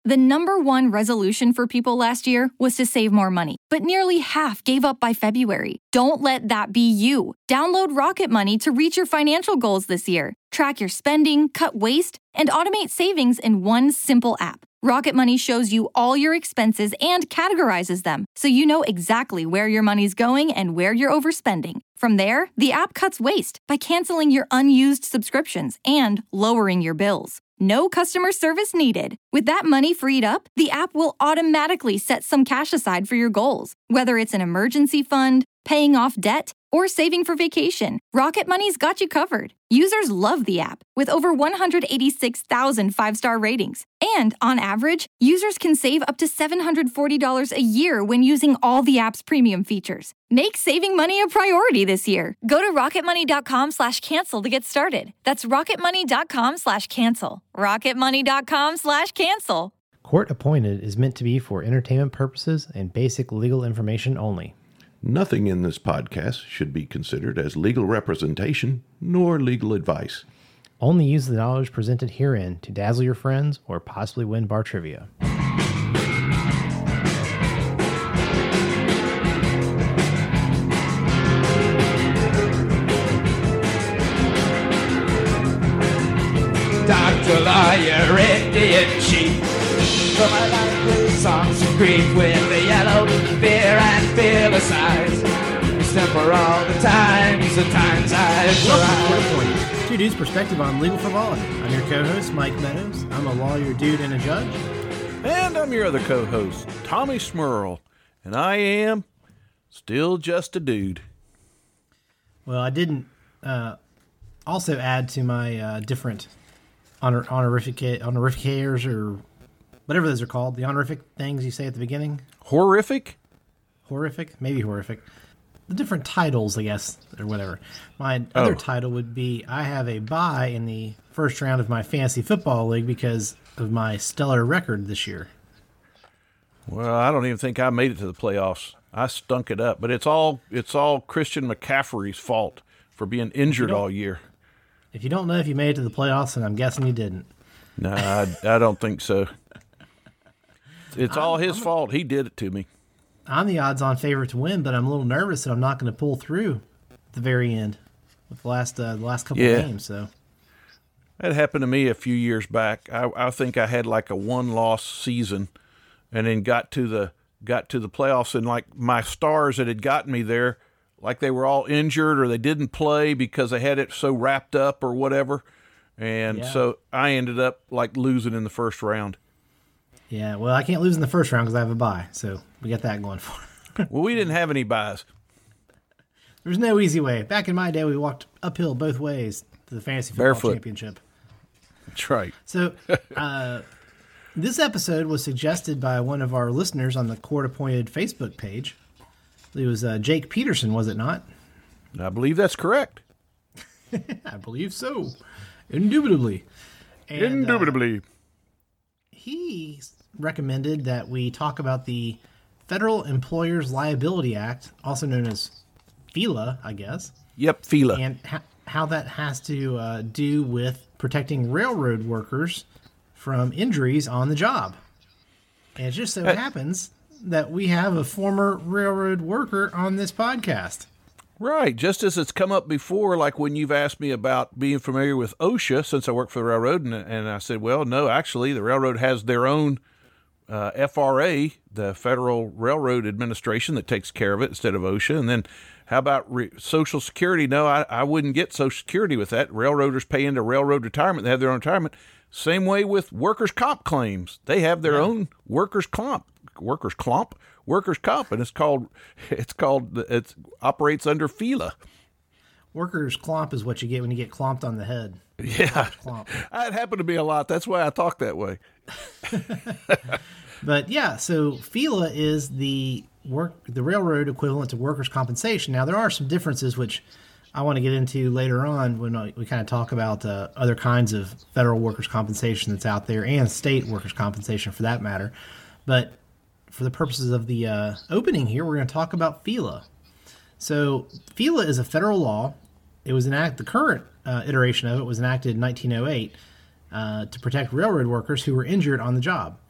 The number one resolution for people last year was to save more money, but nearly half gave up by February. Don't let that be you. Download Rocket Money to reach your financial goals this year. Track your spending, cut waste, and automate savings in one simple app. Rocket Money shows you all your expenses and categorizes them, so you know exactly where your money's going and where you're overspending. From there, the app cuts waste by canceling your unused subscriptions and lowering your bills. No customer service needed. With that money freed up, the app will automatically set some cash aside for your goals, whether it's an emergency fund, paying off debt, or saving for vacation. Rocket Money's got you covered. Users love the app, with over 186,000 five-star ratings. And on average, users can save up to $740 a year when using all the app's premium features. Make saving money a priority this year. Go to rocketmoney.com/cancel to get started. That's rocketmoney.com/cancel. rocketmoney.com/cancel. Court Appointed is meant to be for entertainment purposes and basic legal information only. Nothing in this podcast should be considered as legal representation nor legal advice. Only use the knowledge presented herein to dazzle your friends or possibly win bar trivia. Dr. Lawyer, Indian Chief. For my life with songs of grief, with the yellow fear and fearless eyes. He's temper all the times, the times I've tried. Two Dudes Perspective on Legal Frivolity. I'm your co-host, Mike Meadows. I'm a lawyer, dude, and a judge. And I'm your other co-host, Tommy Smurl. And I am still just a dude. Well, I didn't also add to my different honorificators or whatever those are called, the honorific things you say at the beginning. Horrific? Horrific? Maybe horrific. The different titles, I guess, or whatever. My other title would be, I have a bye in the first round of my fantasy football league because of my stellar record this year. Well, I don't even think I made it to the playoffs. I stunk it up. But it's all Christian McCaffrey's fault for being injured all year. If you don't know if you made it to the playoffs, then I'm guessing you didn't. No, I don't think so. It's all his fault. He did it to me. I'm the odds-on favorite to win, but I'm a little nervous that I'm not going to pull through at the very end with the last couple of games. So that happened to me a few years back. I think I had like a one-loss season, and then got to the playoffs, and like my stars that had gotten me there, like they were all injured or they didn't play because they had it so wrapped up or whatever, and so I ended up like losing in the first round. Yeah, well, I can't lose in the first round because I have a bye, so we got that going for it. Well, we didn't have any buys. There's no easy way. Back in my day, we walked uphill both ways to the Fantasy Football Championship. That's right. So this episode was suggested by one of our listeners on the court-appointed Facebook page. It was Jake Peterson, was it not? I believe that's correct. I believe so. Indubitably. And, Indubitably. He recommended that we talk about the Federal Employers Liability Act, also known as FELA, I guess. Yep, FELA. And how that has to do with protecting railroad workers from injuries on the job. And it just so happens that we have a former railroad worker on this podcast. Right. Just as it's come up before, like when you've asked me about being familiar with OSHA, since I work for the railroad, and I said, well, no, actually, the railroad has their own FRA, the Federal Railroad Administration, that takes care of it instead of OSHA. And then how about Social Security? No, I wouldn't get Social Security with that. Railroaders pay into railroad retirement. They have their own retirement. Same way with workers' comp claims. They have their own workers' comp, and it operates under FELA. Workers' clomp is what you get when you get clomped on the head. Yeah, it happened to be a lot. That's why I talk that way. But yeah, so FELA is the railroad equivalent to workers' compensation. Now there are some differences which I want to get into later on when we kind of talk about other kinds of federal workers' compensation that's out there and state workers' compensation for that matter. But for the purposes of the opening here, we're going to talk about FELA. So FELA is a federal law. It was the current iteration of it was enacted in 1908 to protect railroad workers who were injured on the job.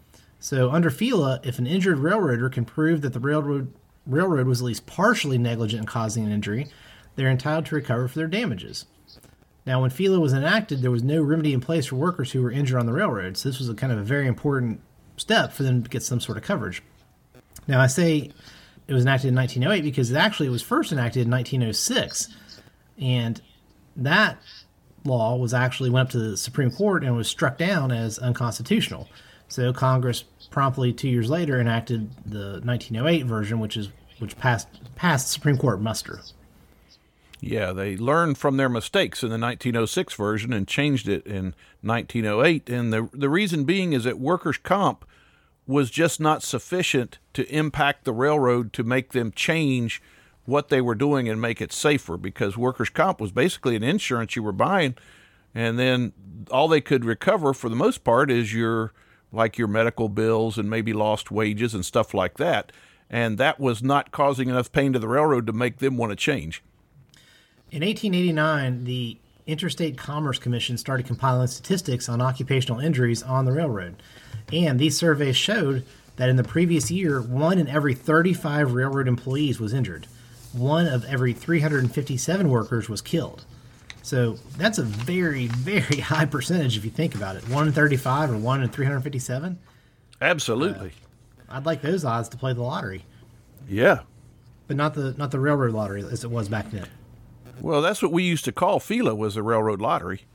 So under FILA, if an injured railroader can prove that the railroad was at least partially negligent in causing an injury, they're entitled to recover for their damages. Now, when FILA was enacted, there was no remedy in place for workers who were injured on the railroad. So this was a kind of a very important step for them to get some sort of coverage. Now, I say it was enacted in 1908 because it was first enacted in 1906. And that law went up to the Supreme Court and was struck down as unconstitutional. So Congress promptly 2 years later enacted the 1908 version, which passed Supreme Court muster. Yeah, they learned from their mistakes in the 1906 version and changed it in 1908. And the reason being is that workers' comp was just not sufficient to impact the railroad to make them change what they were doing and make it safer, because workers' comp was basically an insurance you were buying, and then all they could recover for the most part is your medical bills and maybe lost wages and stuff like that. And that was not causing enough pain to the railroad to make them want to change. In 1889, the Interstate Commerce Commission started compiling statistics on occupational injuries on the railroad. And these surveys showed that in the previous year, 1 in every 35 railroad employees was injured. 1 of every 357 workers was killed. So that's a very, very high percentage if you think about it. 1 in 35 or 1 in 357? Absolutely. I'd like those odds to play the lottery. Yeah. But not the railroad lottery as it was back then. Well, that's what we used to call FILA, was the railroad lottery.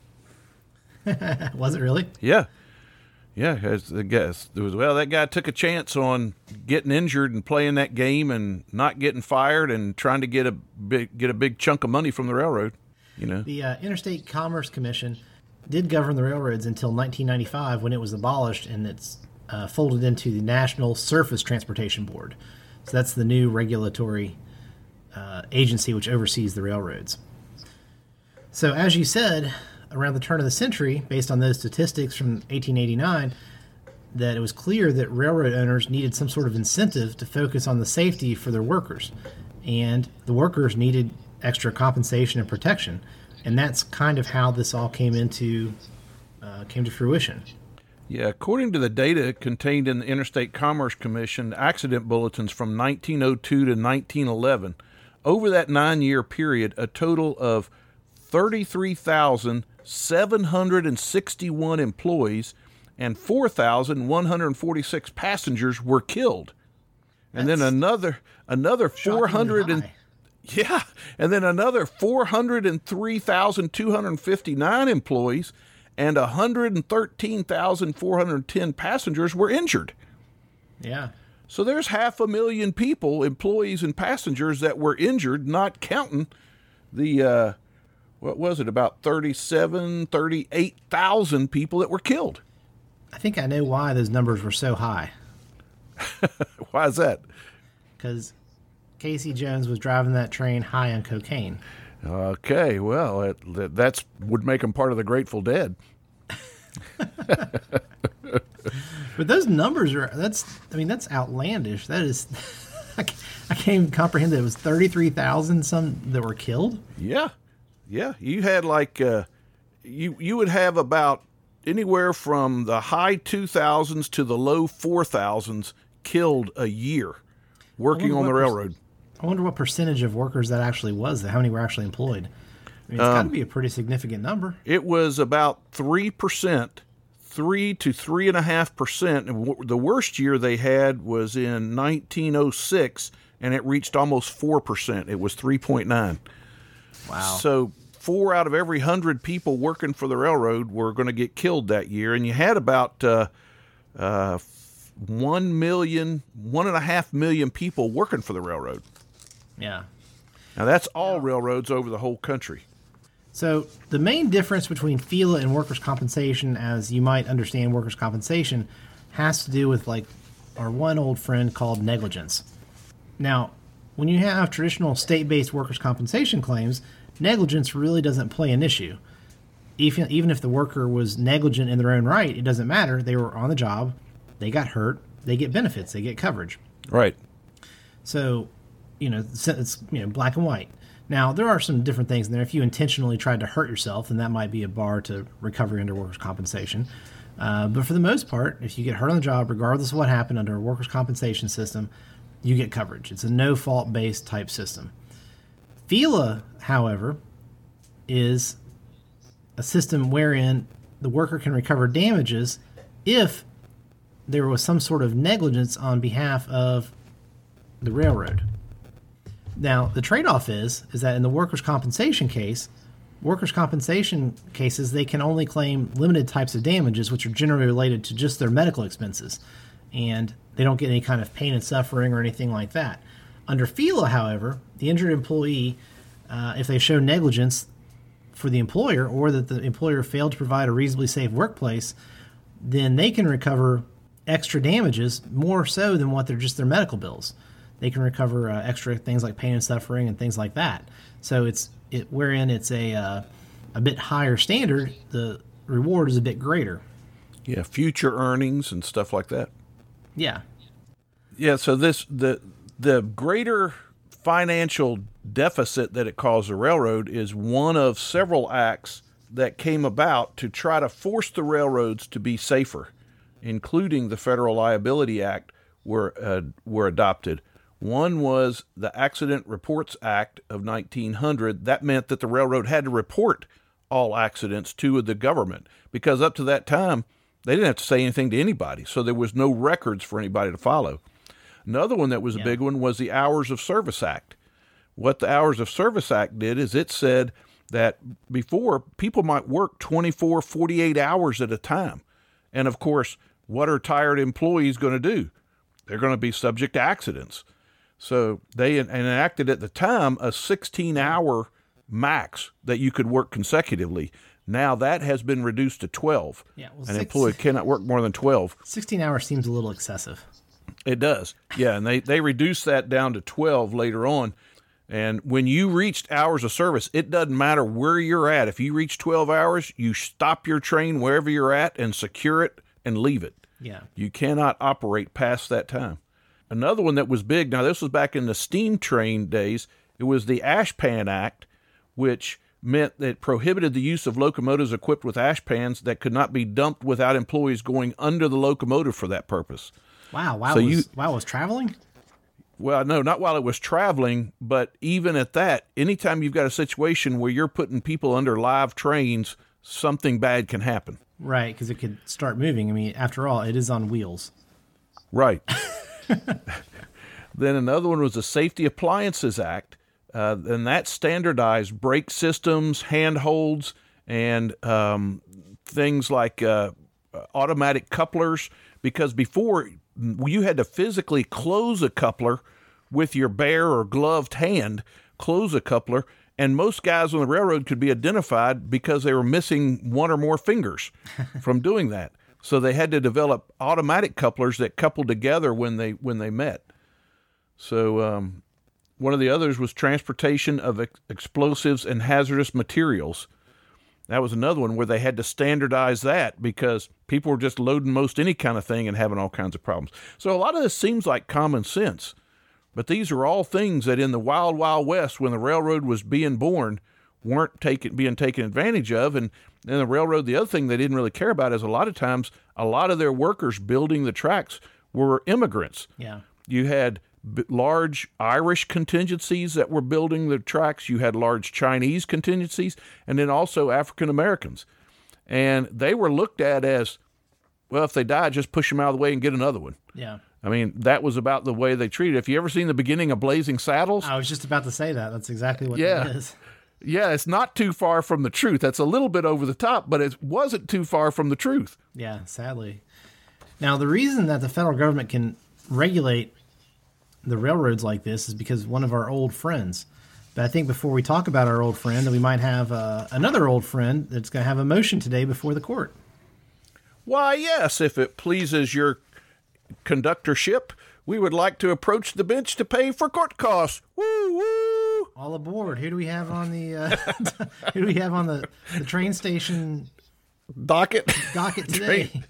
Was it really? Yeah. Yeah, that guy took a chance on getting injured and playing that game and not getting fired and trying to get a big chunk of money from the railroad, you know. The Interstate Commerce Commission did govern the railroads until 1995, when it was abolished and it's folded into the National Surface Transportation Board. So that's the new regulatory agency which oversees the railroads. So as you said, around the turn of the century, based on those statistics from 1889, that it was clear that railroad owners needed some sort of incentive to focus on the safety for their workers. And the workers needed extra compensation and protection. And that's kind of how this all came to fruition. Yeah, according to the data contained in the Interstate Commerce Commission accident bulletins from 1902 to 1911, over that 9-year period, a total of 33,761 employees and 4,146 passengers were killed. And then another 403,259 employees and 113,410 passengers were injured. Yeah. So there's 500,000 people, employees and passengers, that were injured, not counting the, about 38,000 people that were killed. I think I know why those numbers were so high. Why is that? Because Casey Jones was driving that train high on cocaine. Okay, well, that would make them part of the Grateful Dead. But those numbers that's outlandish. That is, I can't even comprehend that it was 33,000 some that were killed. Yeah. You had you would have about anywhere from the high 2,000s to the low 4,000s killed a year working on the railroad. I wonder what percentage of workers that actually was, how many were actually employed. I mean, it's got to be a pretty significant number. It was about 3%, 3 to 3.5%. The worst year they had was in 1906, and it reached almost 4%. It was 3.9. Wow. So 4 out of every 100 people working for the railroad were going to get killed that year, and you had about 1.5 million people working for the railroad. Yeah. Now, that's all railroads over the whole country. So the main difference between FILA and workers' compensation, as you might understand workers' compensation, has to do with our one old friend called negligence. Now, when you have traditional state-based workers' compensation claims, negligence really doesn't play an issue. Even if the worker was negligent in their own right, it doesn't matter. They were on the job, they got hurt, they get benefits, they get coverage. Right. So, it's black and white. Now, there are some different things in there. If you intentionally tried to hurt yourself, then that might be a bar to recovery under workers' compensation. But for the most part, if you get hurt on the job, regardless of what happened under a workers' compensation system, you get coverage. It's a no-fault based type system. FELA, however, is a system wherein the worker can recover damages if there was some sort of negligence on behalf of the railroad. Now, the trade-off is that in the workers' compensation cases, they can only claim limited types of damages, which are generally related to just their medical expenses, and they don't get any kind of pain and suffering or anything like that. Under FELA, however, the injured employee, if they show negligence for the employer or that the employer failed to provide a reasonably safe workplace, then they can recover extra damages more so than what they're just their medical bills. They can recover extra things like pain and suffering and things like that. So wherein it's a bit higher standard, the reward is a bit greater. Yeah, future earnings and stuff like that. Yeah. Yeah, so the greater financial deficit that it caused the railroad is one of several acts that came about to try to force the railroads to be safer, including the Federal Liability Act were adopted. One was the Accident Reports Act of 1900. That meant that the railroad had to report all accidents to the government, because up to that time, they didn't have to say anything to anybody, so there was no records for anybody to follow. Another one that was a big one was the Hours of Service Act. What the Hours of Service Act did is it said that before, people might work 24, 48 hours at a time. And of course, what are tired employees going to do? They're going to be subject to accidents. So they enacted at the time a 16-hour max that you could work consecutively. Now that has been reduced to 12. Yeah, well, an employee cannot work more than 12. 16 hours seems a little excessive. It does. Yeah, and they reduced that down to 12 later on. And when you reached hours of service, it doesn't matter where you're at. If you reach 12 hours, you stop your train wherever you're at and secure it and leave it. Yeah. You cannot operate past that time. Another one that was big, now this was back in the steam train days, it was the Ashpan Act, which meant that it prohibited the use of locomotives equipped with ash pans that could not be dumped without employees going under the locomotive for that purpose. Wow, while it was traveling? Well, no, not while it was traveling, but even at that, anytime you've got a situation where you're putting people under live trains, something bad can happen. Right, because it could start moving. I mean, after all, it is on wheels. Right. Then another one was the Safety Appliances Act, and that standardized brake systems, handholds, and things like automatic couplers, because before you had to physically close a coupler with your bare or gloved hand, close a coupler, and most guys on the railroad could be identified because they were missing one or more fingers from doing that. So they had to develop automatic couplers that coupled together when they met. So one of the others was transportation of explosives and hazardous materials. That was another one where they had to standardize that because people were just loading most any kind of thing and having all kinds of problems. So a lot of this seems like common sense, but these are all things that in the wild, wild west, when the railroad was being born, weren't being taken advantage of. And the railroad, the other thing they didn't really care about is a lot of times, a lot of their workers building the tracks were immigrants. Yeah. You had large Irish contingencies that were building the tracks. You had large Chinese contingencies, and then also African Americans. And they were looked at as, well, if they die, just push them out of the way and get another one. Yeah. I mean, that was about the way they treated it. If you ever seen the beginning of Blazing Saddles? I was just about to say that. That's exactly what it is. Yeah, it's not too far from the truth. That's a little bit over the top, but it wasn't too far from the truth. Yeah, sadly. Now, the reason that the federal government can regulate the railroads like this is because one of our old friends. But I think before we talk about our old friend, we might have another old friend that's going to have a motion today before the court. Why, yes, if it pleases your conductorship, we would like to approach the bench to pay for court costs. Woo, woo! All aboard. Who do we have on the train station docket today?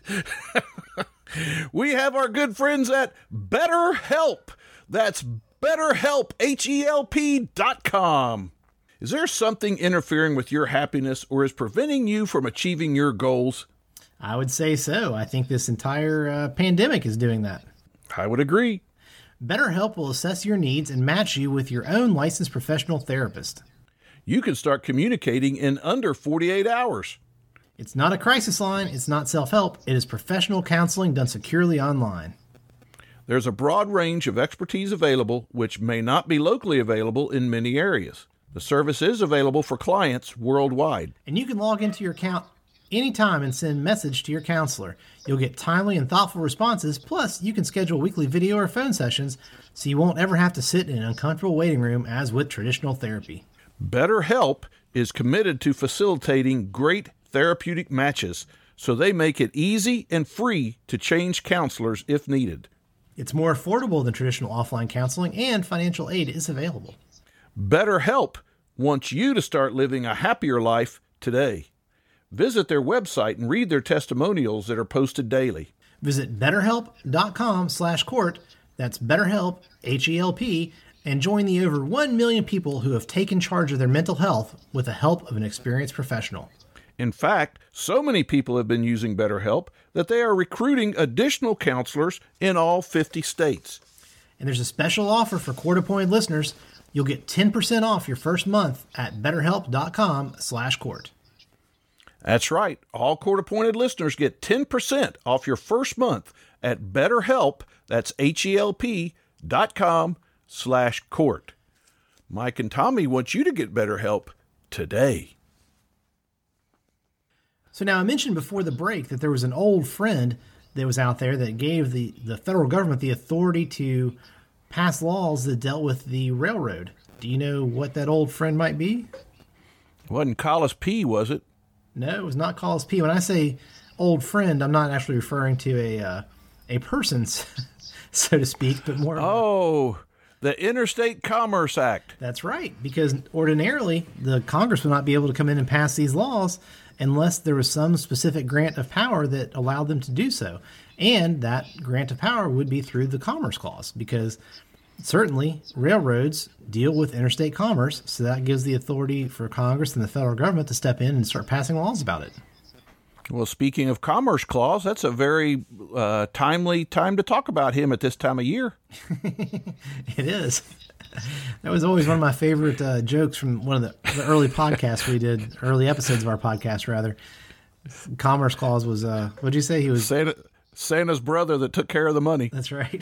We have our good friends at BetterHelp. That's BetterHelp, HELP.com. Is there something interfering with your happiness or is preventing you from achieving your goals? I would say so. I think this entire pandemic is doing that. I would agree. BetterHelp will assess your needs and match you with your own licensed professional therapist. You can start communicating in under 48 hours. It's not a crisis line. It's not self-help. It is professional counseling done securely online. There's a broad range of expertise available, which may not be locally available in many areas. The service is available for clients worldwide. And you can log into your account anytime and send message to your counselor. You'll get timely and thoughtful responses. Plus, you can schedule weekly video or phone sessions so you won't ever have to sit in an uncomfortable waiting room as with traditional therapy. BetterHelp is committed to facilitating great therapeutic matches, so they make it easy and free to change counselors if needed. It's more affordable than traditional offline counseling, and financial aid is available. BetterHelp wants you to start living a happier life today. Visit their website and read their testimonials that are posted daily. Visit BetterHelp.com/court. That's BetterHelp, H-E-L-P, and join the over 1 million people who have taken charge of their mental health with the help of an experienced professional. In fact, so many people have been using BetterHelp that they are recruiting additional counselors in all 50 states. And there's a special offer for court-appointed listeners. You'll get 10% off your first month at BetterHelp.com/court. That's right. All court-appointed listeners get 10% off your first month at BetterHelp. That's HELP.com/court. Mike and Tommy want you to get BetterHelp today. So now I mentioned before the break that there was an old friend that was out there that gave the federal government the authority to pass laws that dealt with the railroad. Do you know what that old friend might be? It wasn't Collis P., was it? No, it was not Collis P. When I say old friend, I'm not actually referring to a person, so to speak, but more. Oh, the Interstate Commerce Act. That's right, because ordinarily the Congress would not be able to come in and pass these laws unless there was some specific grant of power that allowed them to do so. And that grant of power would be through the Commerce Clause, because certainly railroads deal with interstate commerce, so that gives the authority for Congress and the federal government to step in and start passing laws about it. Well, speaking of Commerce Clause, that's a very timely time to talk about him at this time of year. It is. That was always one of my favorite jokes from one of the early podcasts we did, early episodes of our podcast, rather. Commerce Clause was, what'd you say? He was Santa's brother that took care of the money. That's right.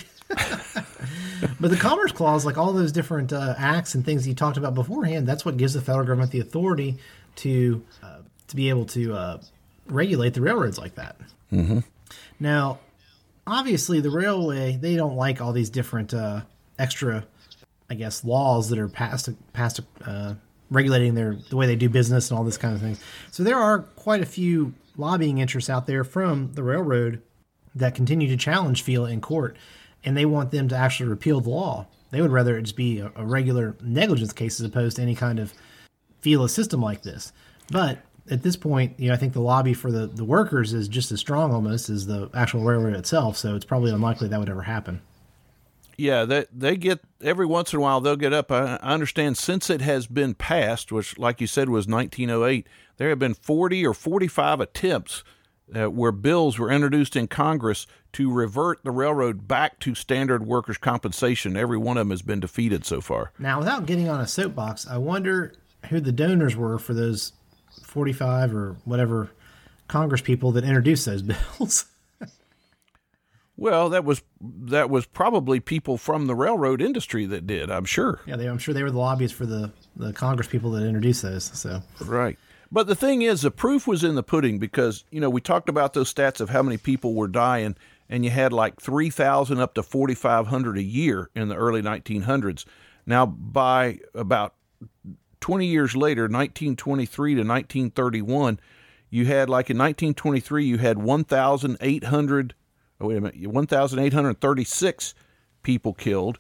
But the Commerce Clause, like all those different acts and things you talked about beforehand, that's what gives the federal government the authority to be able to regulate the railroads like that. Mm-hmm. Now, obviously, the railway, they don't like all these different extra, I guess, laws that are passed regulating the way they do business and all this kind of things. So there are quite a few lobbying interests out there from the railroad that continue to challenge FELA in court, and they want them to actually repeal the law. They would rather it just be a regular negligence case as opposed to any kind of FELA system like this. But at this point, I think the lobby for the workers is just as strong almost as the actual railroad itself, so it's probably unlikely that would ever happen. Yeah, they get, every once in a while they'll get up. I understand since it has been passed, which like you said was 1908, there have been 40 or 45 attempts where bills were introduced in Congress to revert the railroad back to standard workers' compensation. Every one of them has been defeated so far. Now, without getting on a soapbox, I wonder who the donors were for those 45 or whatever Congress people that introduced those bills. Well, that was probably people from the railroad industry that did, I'm sure. Yeah, I'm sure they were the lobbyists for the Congress people that introduced those. So right. But the thing is, the proof was in the pudding because, we talked about those stats of how many people were dying, and you had like 3,000 up to 4,500 a year in the early 1900s. Now, by about 20 years later, 1923 to 1931, you had, like in 1923, you had 1,836 people killed.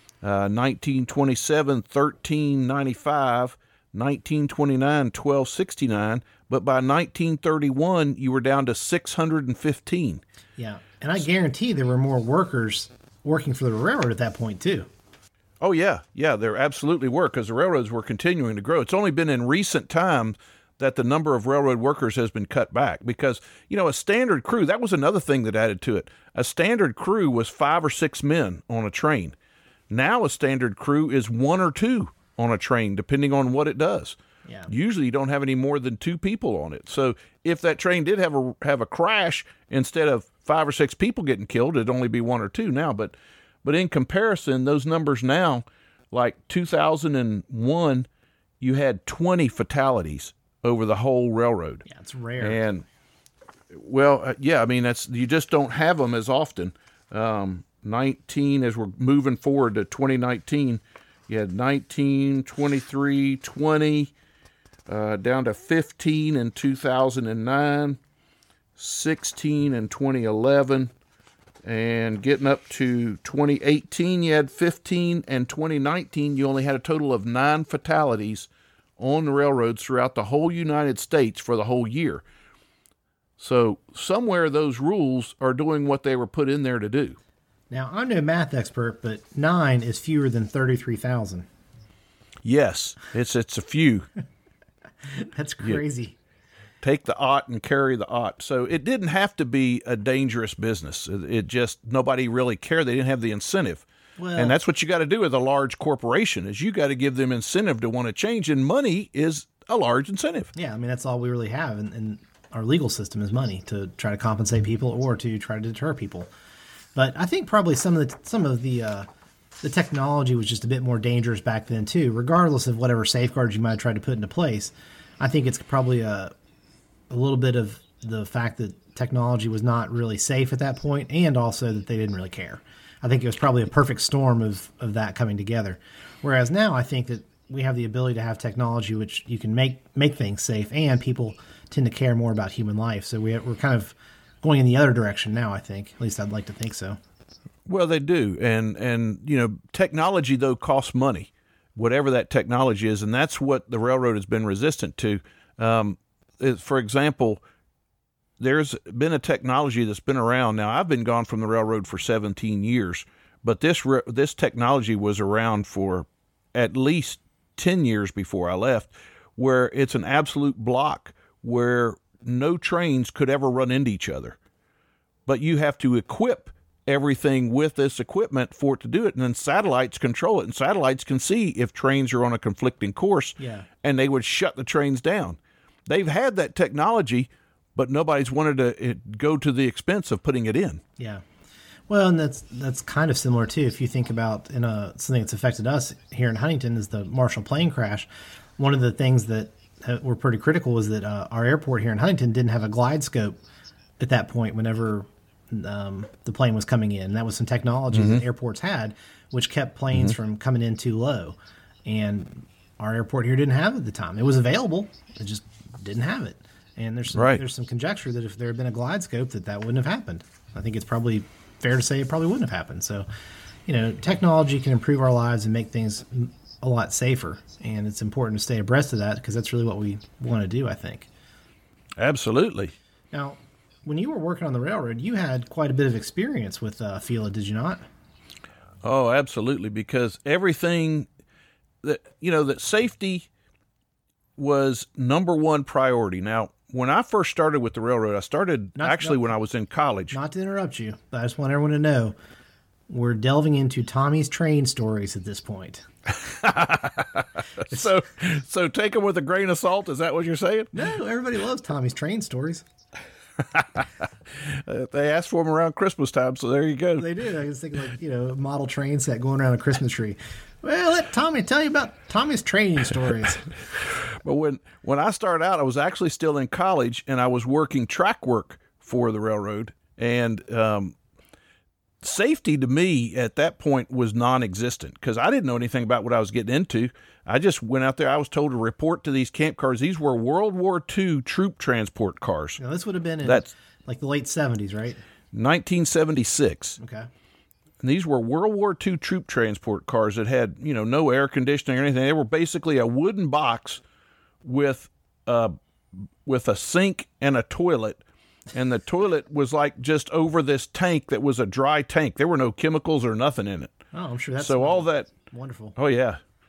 1927, 1,395. 1929, 1,269. But by 1931, you were down to 615. Yeah, and I guarantee there were more workers working for the railroad at that point, too. Oh, yeah. Yeah, there absolutely were, because the railroads were continuing to grow. It's only been in recent time that the number of railroad workers has been cut back because, a standard crew, that was another thing that added to it. A standard crew was 5 or 6 men on a train. Now a standard crew is 1 or 2 on a train, depending on what it does. Yeah. Usually you don't have any more than 2 people on it. So if that train did have a crash, instead of 5 or 6 people getting killed, it'd only be 1 or 2 now. But in comparison, those numbers now, like 2001, you had 20 fatalities over the whole railroad. Yeah, it's rare. And you just don't have them as often. 19, as we're moving forward to 2019, you had 19, 23, 20, down to 15 in 2009, 16 in 2011, and getting up to 2018, you had 15, and 2019, you only had a total of 9 fatalities on the railroads throughout the whole United States for the whole year. So somewhere those rules are doing what they were put in there to do. Now, I'm no math expert, but 9 is fewer than 33,000. Yes, it's a few. That's crazy. Take the ought and carry the ought. So it didn't have to be a dangerous business. It just, nobody really cared. They didn't have the incentive. Well, and that's what you got to do with a large corporation is you got to give them incentive to want to change. And money is a large incentive. Yeah, I mean, that's all we really have. And our legal system is money to try to compensate people or to try to deter people. But I think probably some of the technology was just a bit more dangerous back then too, regardless of whatever safeguards you might have tried to put into place. I think it's probably a little bit of the fact that technology was not really safe at that point, and also that they didn't really care. I think it was probably a perfect storm of that coming together. Whereas now I think that we have the ability to have technology which you can make things safe, and people tend to care more about human life. So we're kind of going in the other direction now, I think. At least I'd like to think so. Well, they do. And technology, though, costs money, whatever that technology is. And that's what the railroad has been resistant to. For example, there's been a technology that's been around. Now, I've been gone from the railroad for 17 years, but this technology was around for at least 10 years before I left, where it's an absolute block where no trains could ever run into each other. But you have to equip everything with this equipment for it to do it, and then satellites control it, and satellites can see if trains are on a conflicting course, and they would shut the trains down. They've had that technology, but nobody's wanted to go to the expense of putting it in. Yeah. Well, and that's kind of similar, too. If you think about something that's affected us here in Huntington is the Marshall plane crash. One of the things that were pretty critical was that our airport here in Huntington didn't have a glide scope at that point whenever the plane was coming in. That was some technology that airports had, which kept planes from coming in too low. And our airport here didn't have it at the time. It was available. It just didn't have it. And there's some conjecture that if there had been a glide scope that wouldn't have happened. I think it's probably fair to say it probably wouldn't have happened. So, technology can improve our lives and make things a lot safer. And it's important to stay abreast of that because that's really what we want to do, I think. Absolutely. Now, when you were working on the railroad, you had quite a bit of experience with FELA, did you not? Oh, absolutely. Because everything that safety was number one priority. Now, when I first started with the railroad, I started when I was in college. Not to interrupt you, but I just want everyone to know we're delving into Tommy's train stories at this point. So take them with a grain of salt. Is that what you're saying? No, everybody loves Tommy's train stories. They asked for them around Christmas time, so there you go. They did. I was thinking a model train set going around a Christmas tree. Well, let Tommy tell you about Tommy's training stories. But when I started out, I was actually still in college, and I was working track work for the railroad. And safety to me at that point was non-existent because I didn't know anything about what I was getting into. I just went out there. I was told to report to these camp cars. These were World War II troop transport cars. Now, this would have been in like the late 70s, right? 1976. Okay. And these were World War II troop transport cars that had, no air conditioning or anything. They were basically a wooden box with a sink and a toilet. And the toilet was like just over this tank that was a dry tank. There were no chemicals or nothing in it. Oh, I'm sure that's all that wonderful. Oh, yeah.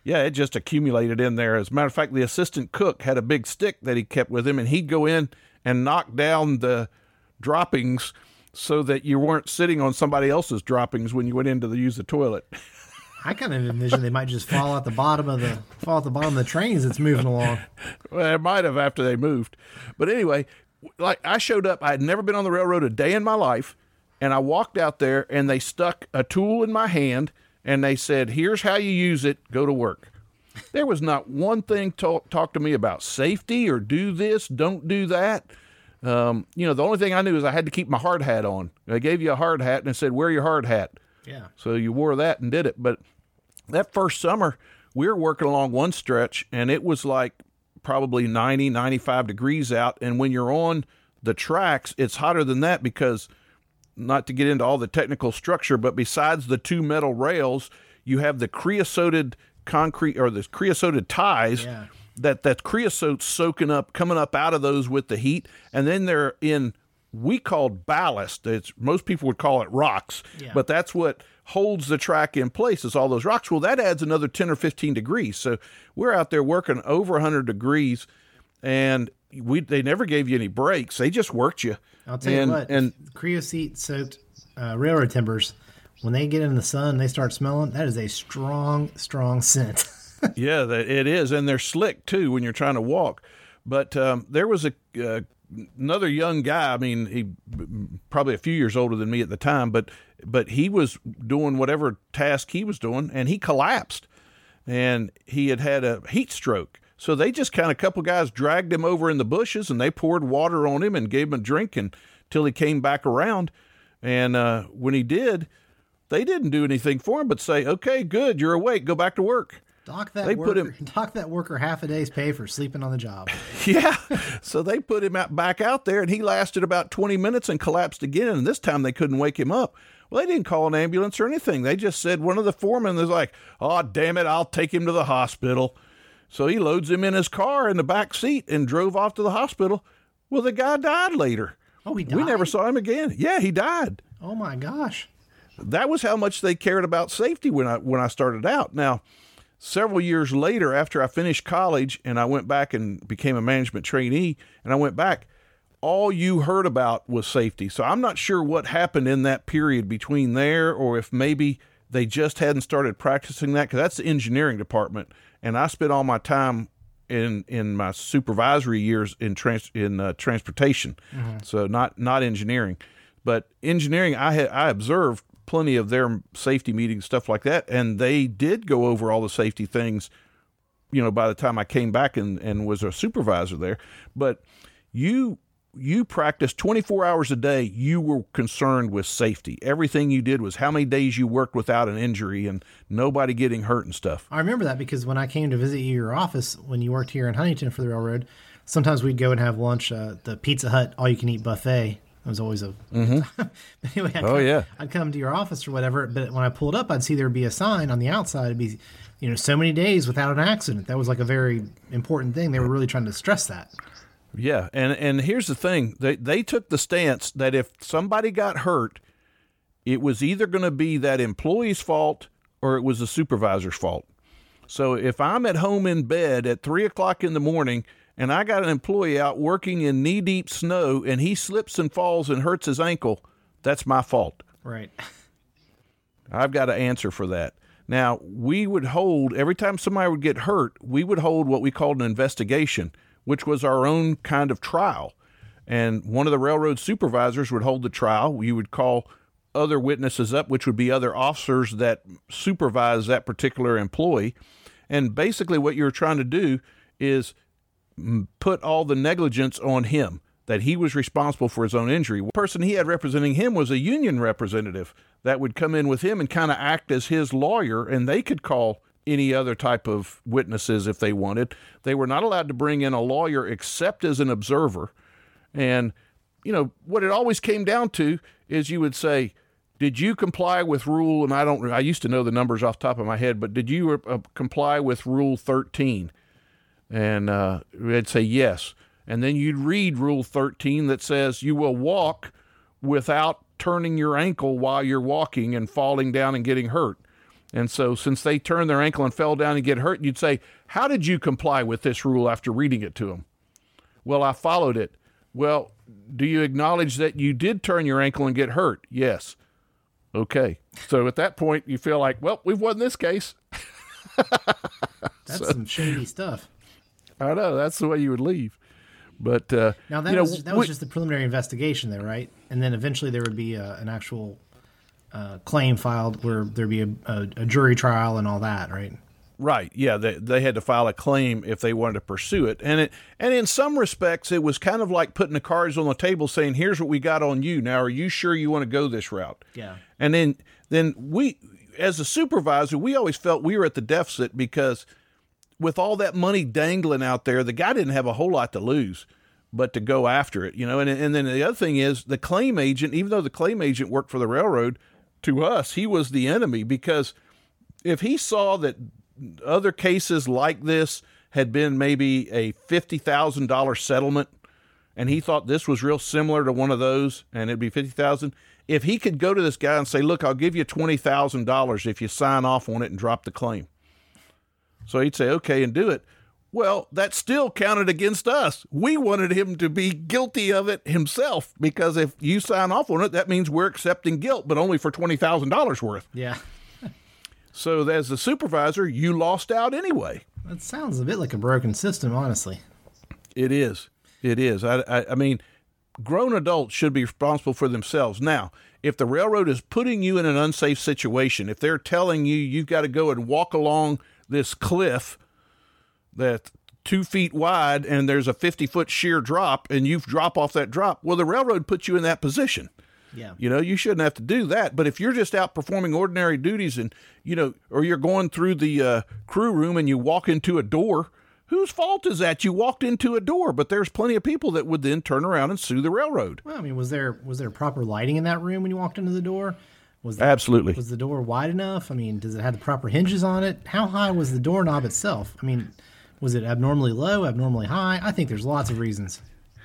Yeah, it just accumulated in there. As a matter of fact, the assistant cook had a big stick that he kept with him, and he'd go in and knock down the droppings so that you weren't sitting on somebody else's droppings when you went in to use the toilet. I kind of envision they might just fall at the bottom of the train as it's moving along. Well, it might have after they moved. But anyway, like I showed up, I had never been on the railroad a day in my life, and I walked out there and they stuck a tool in my hand and they said, here's how you use it, go to work. There was not one thing talk to me about safety or do this, don't do that. The only thing I knew is I had to keep my hard hat on. They gave you a hard hat and it said, wear your hard hat. Yeah. So you wore that and did it. But that first summer, we were working along one stretch, and it was like probably 90, 95 degrees out. And when you're on the tracks, it's hotter than that because, not to get into all the technical structure, but besides the two metal rails, you have the creosoted concrete or the creosoted ties that creosote's soaking up, coming up out of those with the heat. And then they're in, we called ballast. Most people would call it rocks, but that's what holds the track in place is all those rocks. Well, that adds another 10 or 15 degrees. So we're out there working over 100 degrees, and they never gave you any breaks. They just worked you. I'll tell you what, and creosote-soaked railroad timbers, when they get in the sun, they start smelling, that is a strong, strong scent. Yeah, it is, and they're slick, too, when you're trying to walk. But there was another young guy. I mean, he probably a few years older than me at the time, but he was doing whatever task he was doing, and he collapsed, and he had a heat stroke. So they just a couple guys dragged him over in the bushes, and they poured water on him and gave him a drink until he came back around. And when he did, they didn't do anything for him but say, okay, good, you're awake, go back to work. Dock that worker half a day's pay for sleeping on the job. Yeah. So they put him back out there, and he lasted about 20 minutes and collapsed again. And this time they couldn't wake him up. Well, they didn't call an ambulance or anything. They just said, one of the foremen was like, oh, damn it, I'll take him to the hospital. So he loads him in his car in the back seat and drove off to the hospital. Well, the guy died later. Oh, he died? We never saw him again. Yeah, he died. Oh, my gosh. That was how much they cared about safety when I started out. Now, several years later, after I finished college and I went back and became a management trainee, and I went back, all you heard about was safety. So I'm not sure what happened in that period between there, or if maybe they just hadn't started practicing that, because that's the engineering department. And I spent all my time in my supervisory years in transportation. Mm-hmm. So not engineering. But engineering, I observed plenty of their safety meetings, stuff like that, and they did go over all the safety things, by the time I came back and was a supervisor there. But you practiced 24 hours a day. You were concerned with safety. Everything you did was how many days you worked without an injury and nobody getting hurt and stuff. I remember that because when I came to visit your office when you worked here in Huntington for the railroad, sometimes we'd go and have lunch, the Pizza Hut all-you-can-eat buffet. It was always a but anyway, I'd come to your office or whatever, but when I pulled up, I'd see there'd be a sign on the outside. It'd be, so many days without an accident. That was like a very important thing. They were really trying to stress that. Yeah, and here's the thing. They took the stance that if somebody got hurt, it was either going to be that employee's fault or it was the supervisor's fault. So if I'm at home in bed at 3 o'clock in the morning and I got an employee out working in knee-deep snow and he slips and falls and hurts his ankle, that's my fault. Right. I've got to answer for that. Now, we would hold, every time somebody would get hurt, we would hold what we called an investigation, which was our own kind of trial. And one of the railroad supervisors would hold the trial. You would call other witnesses up, which would be other officers that supervise that particular employee. And basically what you're trying to do is put all the negligence on him, that he was responsible for his own injury. The person he had representing him was a union representative that would come in with him and kind of act as his lawyer, and they could call any other type of witnesses if they wanted. They were not allowed to bring in a lawyer except as an observer. And, what it always came down to is you would say, did you comply with rule, and I used to know the numbers off the top of my head, but did you comply with Rule 13? And they'd say yes. And then you'd read Rule 13 that says you will walk without turning your ankle while you're walking and falling down and getting hurt. And so since they turned their ankle and fell down and get hurt, you'd say, how did you comply with this rule after reading it to them? Well, I followed it. Well, do you acknowledge that you did turn your ankle and get hurt? Yes. Okay. So at that point, you feel like, well, we've won this case. That's some shady stuff. I know. That's the way you would leave. But now that was just the preliminary investigation there, right? And then eventually there would be an actual claim filed where there'd be a jury trial and all that, right? Right. Yeah. They had to file a claim if they wanted to pursue it. And in some respects, it was kind of like putting the cards on the table saying, here's what we got on you. Now, are you sure you want to go this route? Yeah. And then we, as a supervisor, we always felt we were at the deficit because with all that money dangling out there, the guy didn't have a whole lot to lose but to go after it, And then the other thing is the claim agent, even though the claim agent worked for the railroad, to us, he was the enemy because if he saw that other cases like this had been maybe a $50,000 settlement, and he thought this was real similar to one of those, and it'd be $50,000. If he could go to this guy and say, "Look, I'll give you $20,000 if you sign off on it and drop the claim," so he'd say, "Okay," and do it. Well, that still counted against us. We wanted him to be guilty of it himself because if you sign off on it, that means we're accepting guilt, but only for $20,000 worth. Yeah. So as the supervisor, you lost out anyway. That sounds a bit like a broken system, honestly. It is. It is. I mean, grown adults should be responsible for themselves. Now, if the railroad is putting you in an unsafe situation, if they're telling you you've got to go and walk along this cliff that's 2 feet wide and there's a 50-foot sheer drop and you drop off that drop, well, the railroad puts you in that position. Yeah. You shouldn't have to do that. But if you're just out performing ordinary duties and, or you're going through the crew room and you walk into a door, whose fault is that? You walked into a door, but there's plenty of people that would then turn around and sue the railroad. Well, I mean, was there proper lighting in that room when you walked into the door? Absolutely. Was the door wide enough? I mean, does it have the proper hinges on it? How high was the doorknob itself? I mean, was it abnormally low, abnormally high? I think there's lots of reasons.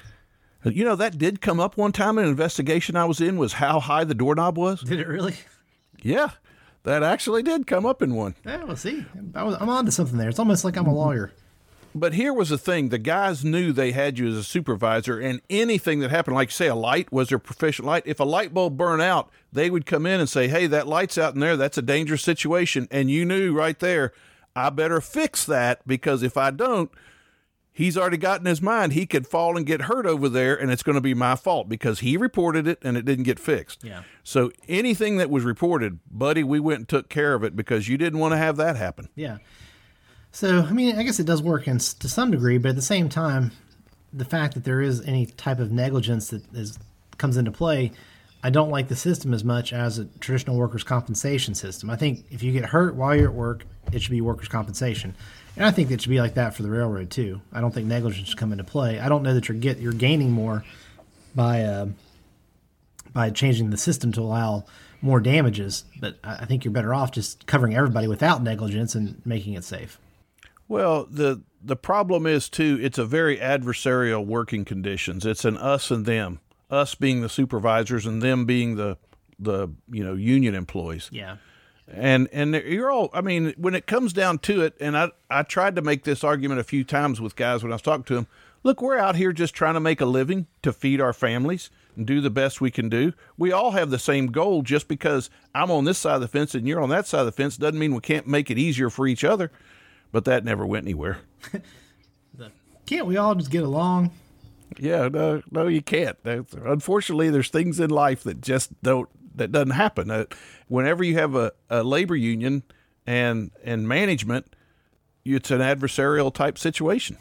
That did come up one time in an investigation I was in, was how high the doorknob was. Did it really? Yeah, that actually did come up in one. Yeah, well, see, I'm on to something there. It's almost like I'm a lawyer. But here was the thing. The guys knew they had you as a supervisor, and anything that happened, like say a light, was their proficient light. If a light bulb burned out, they would come in and say, "Hey, that light's out in there. That's a dangerous situation." And you knew right there, I better fix that because if I don't, he's already got in his mind he could fall and get hurt over there, and it's going to be my fault because he reported it and it didn't get fixed. Yeah. So anything that was reported, buddy, we went and took care of it because you didn't want to have that happen. Yeah. So, I mean, I guess it does work to some degree, but at the same time, the fact that there is any type of negligence that comes into play, I don't like the system as much as a traditional workers' compensation system. I think if you get hurt while you're at work, it should be workers' compensation. And I think it should be like that for the railroad, too. I don't think negligence should come into play. I don't know that you're gaining more by changing the system to allow more damages, but I think you're better off just covering everybody without negligence and making it safe. Well, the problem is, too, it's a very adversarial working conditions. It's an us and them, us being the supervisors and them being the union employees. Yeah. And you're all, I mean, when it comes down to it, and I tried to make this argument a few times with guys when I was talking to them, look, we're out here just trying to make a living to feed our families and do the best we can do. We all have the same goal. Just because I'm on this side of the fence and you're on that side of the fence doesn't mean we can't make it easier for each other. But that never went anywhere. Can't we all just get along? Yeah, no, you can't. Unfortunately, there's things in life that just that doesn't happen. Whenever you have a labor union and management, it's an adversarial type situation.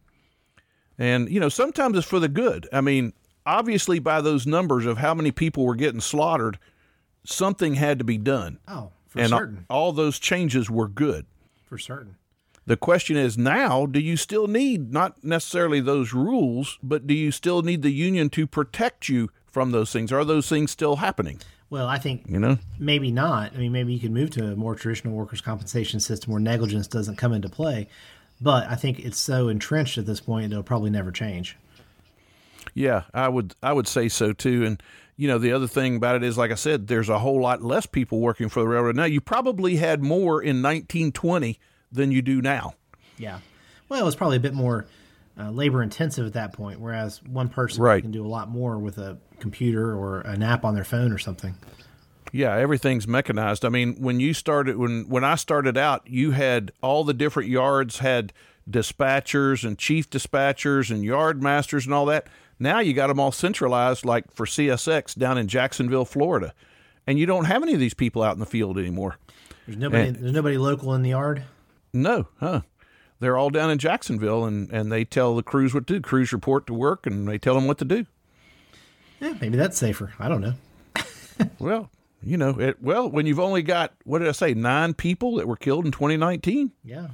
And, sometimes it's for the good. I mean, obviously by those numbers of how many people were getting slaughtered, something had to be done. Oh, for certain. All those changes were good. For certain. The question is now, do you still need not necessarily those rules, but do you still need the union to protect you from those things? Are those things still happening? Well, I think maybe not. I mean, maybe you could move to a more traditional workers' compensation system where negligence doesn't come into play. But I think it's so entrenched at this point, it'll probably never change. Yeah, I would say so too. And, the other thing about it is, like I said, there's a whole lot less people working for the railroad now. You probably had more in 1920 than you do now. Yeah. Well, it was probably a bit more labor intensive at that point, whereas one person can do a lot more with a computer or an app on their phone or something. Yeah, everything's mechanized. I mean, when I started out, you had all the different yards had dispatchers and chief dispatchers and yard masters and all that. Now you got them all centralized, like for CSX down in Jacksonville, Florida. And you don't have any of these people out in the field anymore. There's nobody local in the yard? No, they're all down in Jacksonville, and they tell the crews what to do. Crews report to work, and they tell them what to do. Yeah, maybe that's safer. I don't know. Well, when you've only got, 9 people that were killed in 2019? Yeah.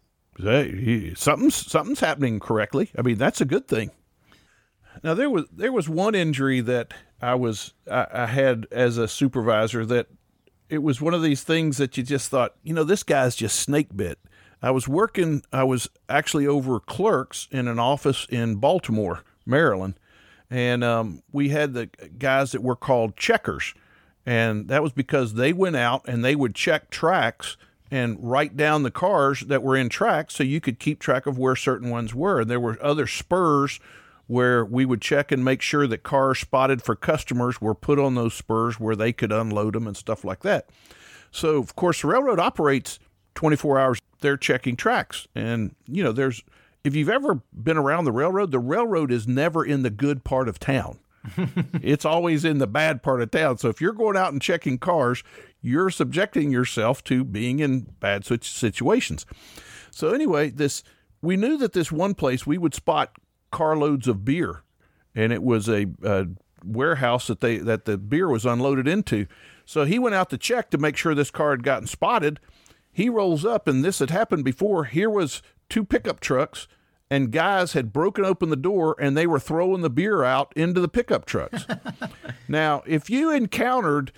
Something's happening correctly. I mean, that's a good thing. Now, there was one injury that I had as a supervisor that it was one of these things that you just thought, this guy's just snake bit. I was actually over clerks in an office in Baltimore, Maryland, and we had the guys that were called checkers, and that was because they went out and they would check tracks and write down the cars that were in tracks so you could keep track of where certain ones were. And there were other spurs where we would check and make sure that cars spotted for customers were put on those spurs where they could unload them and stuff like that. So, of course, the railroad operates 24 hours. They're checking tracks. And, if you've ever been around the railroad is never in the good part of town. It's always in the bad part of town. So if you're going out and checking cars, you're subjecting yourself to being in bad situations. So anyway, we knew that this one place we would spot carloads of beer, and it was a warehouse that the beer was unloaded into. So he went out to check to make sure this car had gotten spotted. He rolls up, and this had happened before. Here was 2 pickup trucks, and guys had broken open the door, and they were throwing the beer out into the pickup trucks. Now, if you encountered,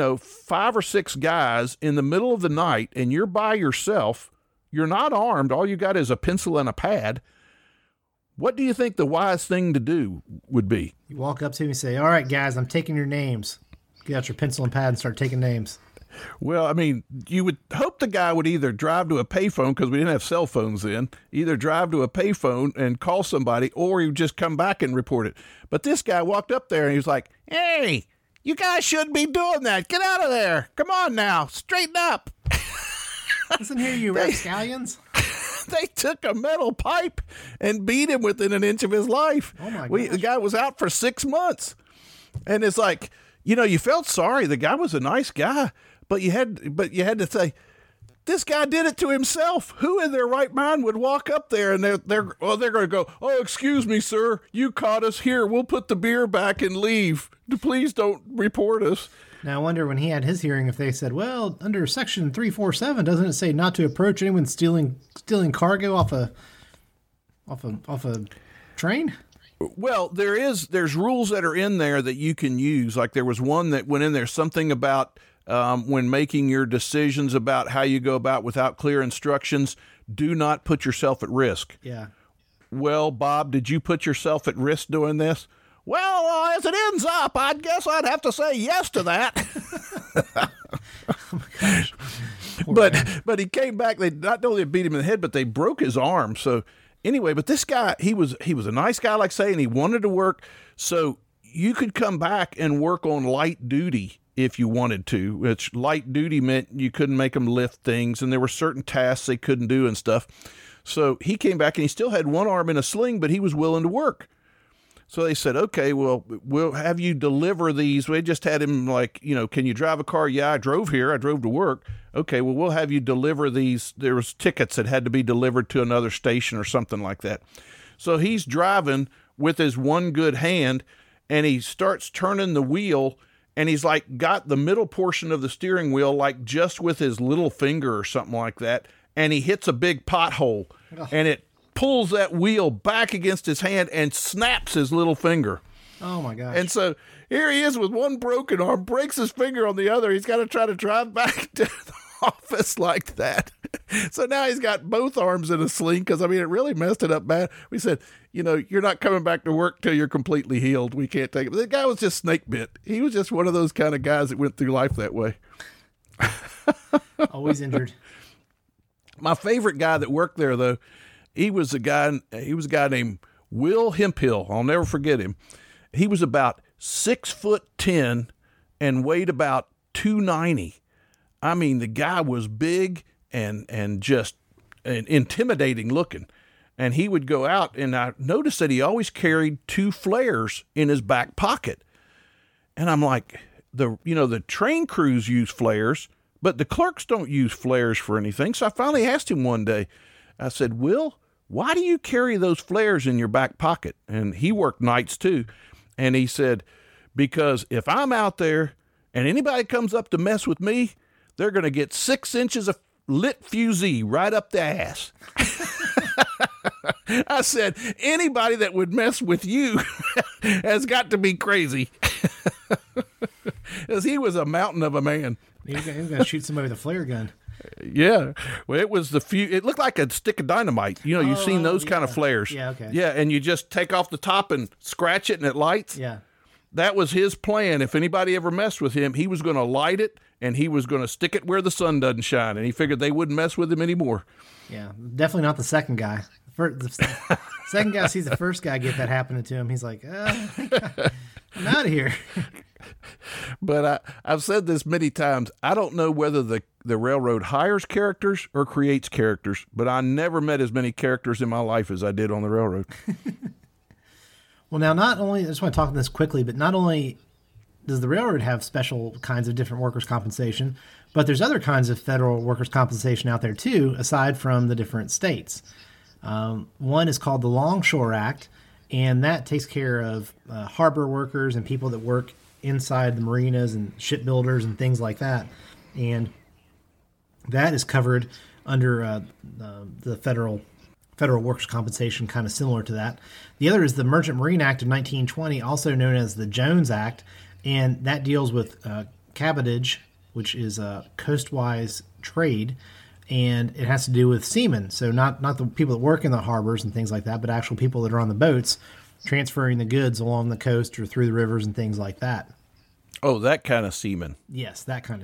5 or 6 guys in the middle of the night, and you're by yourself, you're not armed, all you got is a pencil and a pad, what do you think the wise thing to do would be? You walk up to him and say, "All right, guys, I'm taking your names." Get out your pencil and pad and start taking names. Well, I mean, you would hope the guy would either drive to a payphone, because we didn't have cell phones then, either drive to a payphone and call somebody, or he would just come back and report it. But this guy walked up there and he was like, "Hey, you guys shouldn't be doing that. Get out of there. Come on now. Straighten up." Listen here, you rapscallions. They took a metal pipe and beat him within an inch of his life. Oh, my gosh. The guy was out for 6 months. And it's like, you felt sorry. The guy was a nice guy. But you had to say, this guy did it to himself. Who in their right mind would walk up there and they're going to go, "Oh, excuse me, sir, you caught us here. We'll put the beer back and leave. Please don't report us." Now I wonder when he had his hearing if they said, "Well, under Section 347, doesn't it say not to approach anyone stealing cargo off a train?" Well, there's rules that are in there that you can use. Like there was one that went in there, something about when making your decisions about how you go about without clear instructions, do not put yourself at risk. Yeah. Well, Bob, did you put yourself at risk doing this? Well, as it ends up, I guess I'd have to say yes to that. Oh my gosh. But he came back. They not only beat him in the head, but they broke his arm. So anyway, but this guy, he was a nice guy, like saying he wanted to work. So you could come back and work on light duty if you wanted to, which light duty meant you couldn't make them lift things, and there were certain tasks they couldn't do and stuff. So he came back and he still had one arm in a sling, but he was willing to work. So they said, "Okay, well, we'll have you deliver these." We just had him like, "Can you drive a car?" "Yeah, I drove here. I drove to work." "Okay, well, we'll have you deliver these." There was tickets that had to be delivered to another station or something like that. So he's driving with his one good hand, and he starts turning the wheel, and he's like got the middle portion of the steering wheel like just with his little finger or something like that, and he hits a big pothole, and it pulls that wheel back against his hand and snaps his little finger. Oh my gosh. And so here he is with one broken arm, breaks his finger on the other. He's got to try to drive back to the office like that. So now he's got both arms in a sling because, I mean, it really messed it up bad. We said, you're not coming back to work till you're completely healed. We can't take it. But the guy was just snake bit. He was just one of those kind of guys that went through life that way. Always injured. My favorite guy that worked there, though, he was a guy named Will Hemphill. I'll never forget him. He was about 6'10" and weighed about 290. I mean, the guy was big and just intimidating looking. And he would go out, and I noticed that he always carried 2 flares in his back pocket. And I'm like, the train crews use flares, but the clerks don't use flares for anything. So I finally asked him one day, I said, Will, why do you carry those flares in your back pocket? And he worked nights too. And he said, because if I'm out there and anybody comes up to mess with me, they're going to get 6 inches of lit fusee right up the ass. I said, anybody that would mess with you has got to be crazy. Because he was a mountain of a man. He was going to shoot somebody with a flare gun. Yeah. Well, it was it looked like a stick of dynamite. You've seen those kind of flares. Yeah, okay. Yeah, and you just take off the top and scratch it and it lights. Yeah. That was his plan. If anybody ever messed with him, he was going to light it and he was going to stick it where the sun doesn't shine. And he figured they wouldn't mess with him anymore. Yeah, definitely not the second guy. The second guy sees the first guy get that happening to him. He's like, I'm out of here. But I've said this many times. I don't know whether the railroad hires characters or creates characters, but I never met as many characters in my life as I did on the railroad. Well, now, not only, I just want to talk about this quickly, but not only does the railroad have special kinds of different workers' compensation, but there's other kinds of federal workers' compensation out there too, aside from the different states. One is called the Longshore Act, and that takes care of harbor workers and people that work inside the marinas and shipbuilders and things like that. And that is covered under the federal workers' compensation, kind of similar to that. The other is the Merchant Marine Act of 1920, also known as the Jones Act, and that deals with cabotage, which is coastwise trade, and it has to do with seamen. So not the people that work in the harbors and things like that, but actual people that are on the boats transferring the goods along the coast or through the rivers and things like that. Oh, that kind of seaman. Yes, that kind of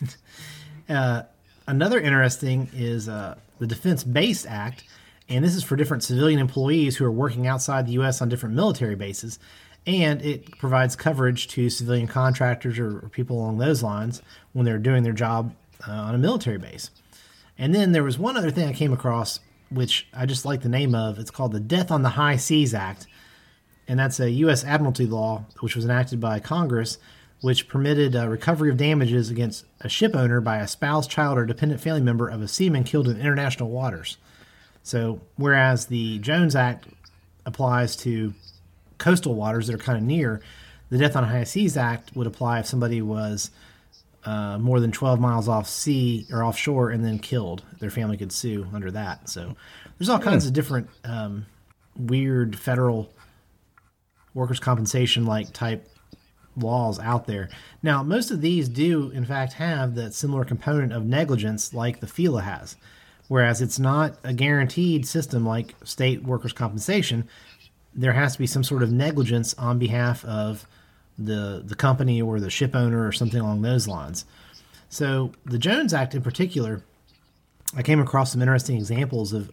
seaman. Another interesting is the Defense Base Act, and this is for different civilian employees who are working outside the U.S. on different military bases, and it provides coverage to civilian contractors or people along those lines when they're doing their job on a military base. And then there was one other thing I came across, which I just like the name of. It's called the Death on the High Seas Act, and that's a U.S. Admiralty law, which was enacted by Congress, which permitted recovery of damages against a ship owner by a spouse, child, or dependent family member of a seaman killed in international waters. So whereas the Jones Act applies to coastal waters that are kind of near, the Death on the High Seas Act would apply if somebody was more than 12 miles off sea or offshore and then killed. Their family could sue under that. So there's all kinds of different weird federal workers' compensation like type laws out there. Now, most of these do, in fact, have that similar component of negligence like the FELA has, whereas it's not a guaranteed system like state workers' compensation. There has to be some sort of negligence on behalf of the company or the ship owner or something along those lines. So the Jones Act in particular, I came across some interesting examples of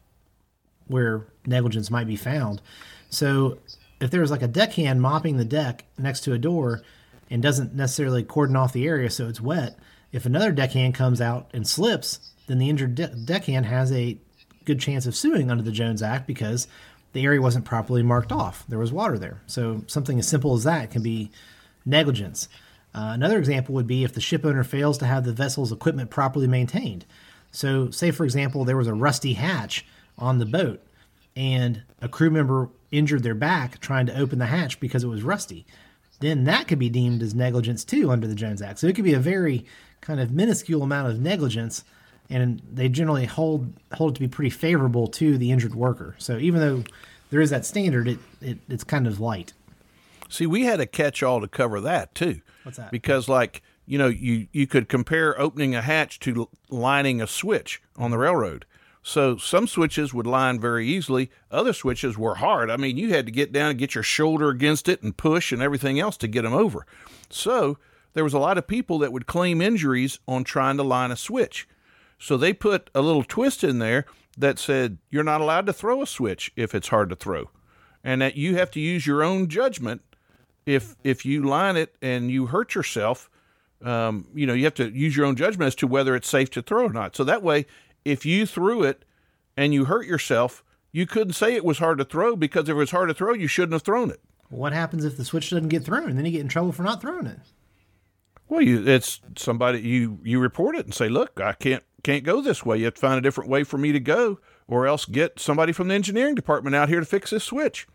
where negligence might be found. So if there's like a deckhand mopping the deck next to a door and doesn't necessarily cordon off the area so it's wet, if another deckhand comes out and slips, then the injured deckhand has a good chance of suing under the Jones Act because the area wasn't properly marked off. There was water there. So something as simple as that can be negligence. Another example would be if the ship owner fails to have the vessel's equipment properly maintained. So say, for example, there was a rusty hatch on the boat and a crew member injured their back trying to open the hatch because it was rusty. Then that could be deemed as negligence too under the Jones Act. So it could be a very kind of minuscule amount of negligence, and they generally hold it to be pretty favorable to the injured worker. So even though there is that standard, it's kind of light. See, we had a catch-all to cover that too. What's that? Because like you could compare opening a hatch to lining a switch on the railroad. So some switches would line very easily. Other switches were hard. I mean, you had to get down and get your shoulder against it and push and everything else to get them over. So there was a lot of people that would claim injuries on trying to line a switch. So they put a little twist in there that said you're not allowed to throw a switch if it's hard to throw, and that you have to use your own judgment if you line it and you hurt yourself. You have to use your own judgment as to whether it's safe to throw or not. So that way, if you threw it and you hurt yourself, you couldn't say it was hard to throw, because if it was hard to throw, you shouldn't have thrown it. What happens if the switch doesn't get thrown? And then you get in trouble for not throwing it. Well, it's somebody you report it and say, look, I can't go this way. You have to find a different way for me to go, or else get somebody from the engineering department out here to fix this switch.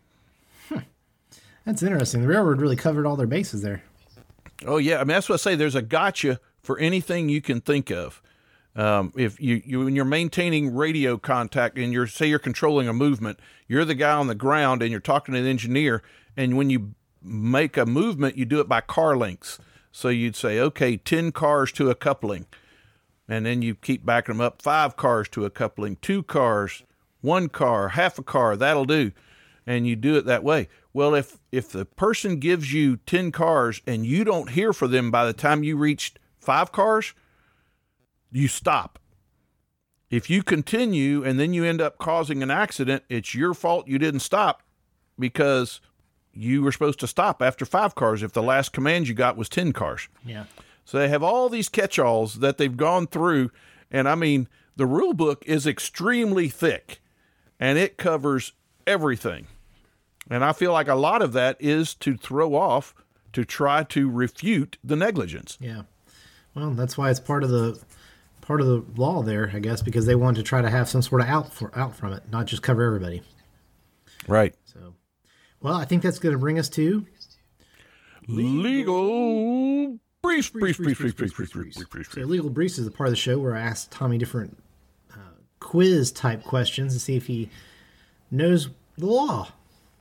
That's interesting. The railroad really covered all their bases there. Oh yeah, I mean, that's what I say. There's a gotcha for anything you can think of. If when you're maintaining radio contact and you're controlling a movement, you're the guy on the ground and you're talking to the engineer. And when you make a movement, you do it by car lengths. So you'd say, okay, 10 cars to a coupling. And then you keep backing them up, 5 cars to a coupling, 2 cars, 1 car, half a car, that'll do. And you do it that way. Well, if the person gives you 10 cars and you don't hear from them by the time you reached 5 cars, you stop. If you continue and then you end up causing an accident, it's your fault you didn't stop, because you were supposed to stop after 5 cars if the last command you got was 10 cars. Yeah. So they have all these catch-alls that they've gone through. And I mean, the rule book is extremely thick and it covers everything. And I feel like a lot of that is to throw off, to try to refute the negligence. Yeah. Well, that's why it's part of the law there, I guess, because they want to try to have some sort of out from it, not just cover everybody. Right. So, well, I think that's going to bring us to legal briefs. So, legal briefs is the part of the show where I ask Tommy different quiz type questions to see if he knows the law.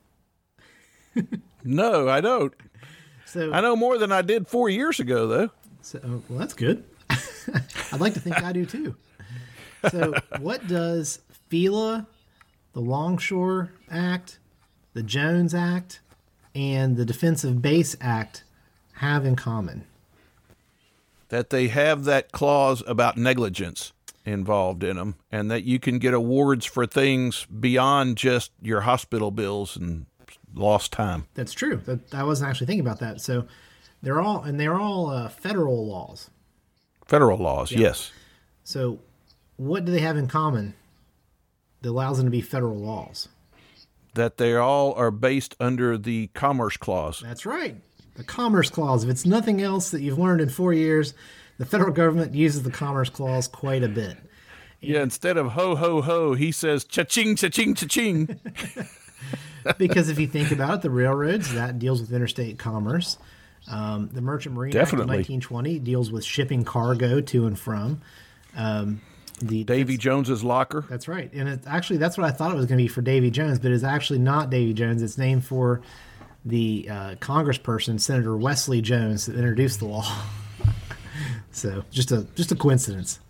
No, I don't. So I know more than I did 4 years ago, though. So, well, that's good. I'd like to think I do too. So, what does FELA, the Longshore Act, the Jones Act, and the Defensive Base Act have in common? That they have that clause about negligence involved in them, and that you can get awards for things beyond just your hospital bills and lost time. That's true. I wasn't actually thinking about that. So they're all federal laws. Federal laws, yeah. Yes. So what do they have in common that allows them to be federal laws? That they all are based under the Commerce Clause. That's right. The Commerce Clause. If it's nothing else that you've learned in 4 years, the federal government uses the Commerce Clause quite a bit. Yeah, instead of ho, ho, ho, he says cha-ching, cha-ching, cha-ching. Because if you think about it, the railroads, that deals with interstate commerce. The Merchant Marine Act of 1920 deals with shipping cargo to and from. Davy Jones's locker. That's right. And that's what I thought it was going to be for Davy Jones, but it's actually not Davy Jones. It's named for the congressperson, Senator Wesley Jones, that introduced the law. So just a coincidence.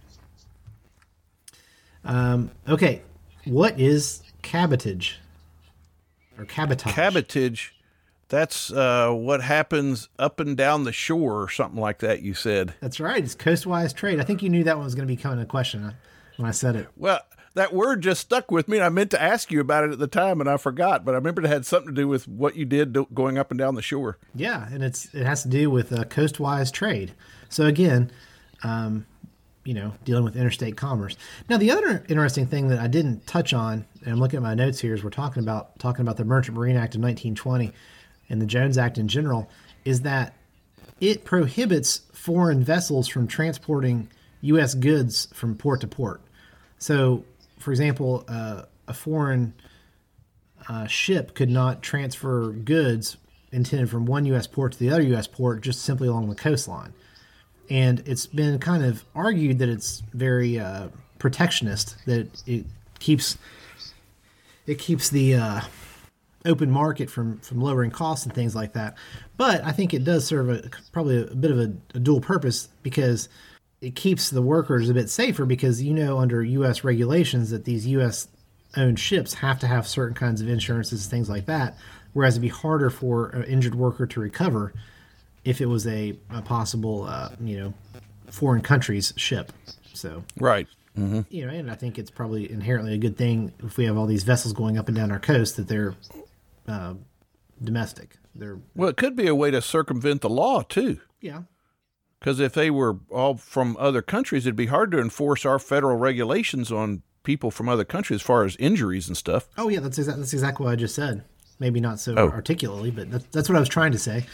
Okay. What is cabotage? Or cabotage? Cabotage. That's what happens up and down the shore or something like that, you said. That's right. It's coastwise trade. I think you knew that one was going to be coming a question when I said it. Well, that word just stuck with me, and I meant to ask you about it at the time, and I forgot. But I remembered it had something to do with what you did going up and down the shore. Yeah, and it has to do with coastwise trade. So again, dealing with interstate commerce. Now, the other interesting thing that I didn't touch on, and I'm looking at my notes here, as we're talking about the Merchant Marine Act of 1920 and the Jones Act in general, is that it prohibits foreign vessels from transporting U.S. goods from port to port. So, for example, a foreign ship could not transfer goods intended from one U.S. port to the other U.S. port just simply along the coastline. And it's been kind of argued that it's very protectionist, that it keeps the open market from lowering costs and things like that. But I think it does serve probably a bit of a dual purpose, because it keeps the workers a bit safer, because under U.S. regulations that these U.S. owned ships have to have certain kinds of insurances, things like that, whereas it'd be harder for an injured worker to recover if it was a possible foreign country's ship. So right. And I think it's probably inherently a good thing if we have all these vessels going up and down our coast that they're domestic. Well, it could be a way to circumvent the law too. Yeah. Because if they were all from other countries, it'd be hard to enforce our federal regulations on people from other countries as far as injuries and stuff. Oh yeah, that's exactly what I just said. Maybe not so articulately, but that's what I was trying to say.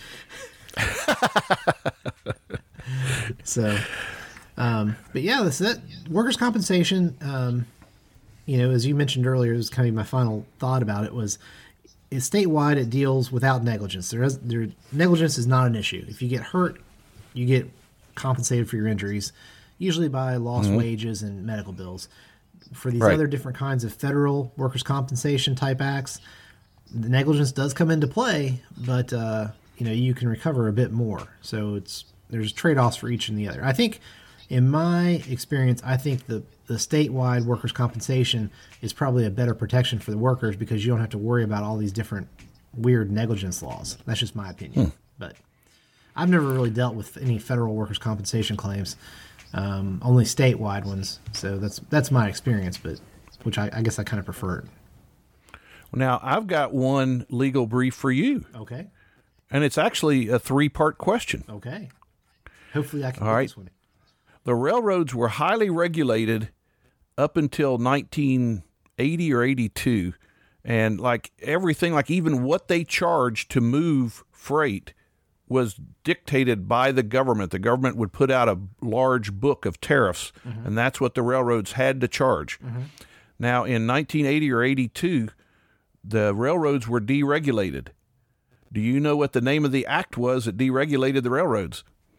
So, but yeah, that's it. Workers' compensation. As you mentioned earlier, it was kind of my final thought about it was, statewide it deals without negligence. Negligence is not an issue. If you get hurt, you get compensated for your injuries, usually by lost wages and medical bills. For these other different kinds of federal workers' compensation type acts, the negligence does come into play, but you can recover a bit more. So there's trade-offs for each and the other. I think, in my experience, the statewide workers' compensation is probably a better protection for the workers, because you don't have to worry about all these different weird negligence laws. That's just my opinion. But I've never really dealt with any federal workers' compensation claims, only statewide ones. So that's my experience, but which I guess I kind of prefer it. Now, I've got one legal brief for you. Okay. And it's actually a 3-part question. Okay. Hopefully I can get this one. The railroads were highly regulated up until 1980 or 82. And everything, even what they charged to move freight was dictated by the government. The government would put out a large book of tariffs, and that's what the railroads had to charge. Now, in 1980 or 82, the railroads were deregulated. Do you know what the name of the act was that deregulated the railroads?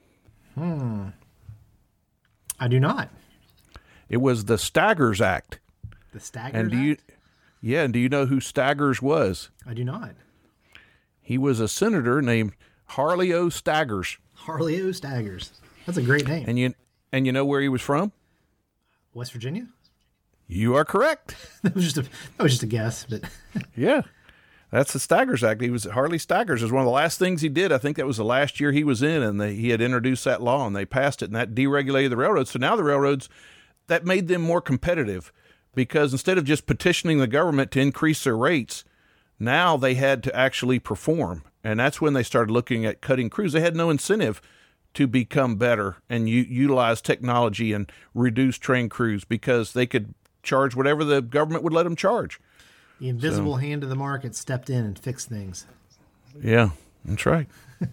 I do not. It was the Staggers Act. The Staggers Act? And do you know who Staggers was? I do not. He was a senator named Harley O. Staggers. Harley O. Staggers. That's a great name. And you know where he was from? West Virginia? You are correct. That was just a guess, but yeah. That's the Staggers Act. Harley Staggers was one of the last things he did. I think that was the last year he was in, and he had introduced that law, and they passed it, and that deregulated the railroads. So now the railroads, that made them more competitive, because instead of just petitioning the government to increase their rates, now they had to actually perform. And that's when they started looking at cutting crews. They had no incentive to become better and utilize technology and reduce train crews, because they could charge whatever the government would let them charge. The invisible hand of the market stepped in and fixed things. Yeah, that's right.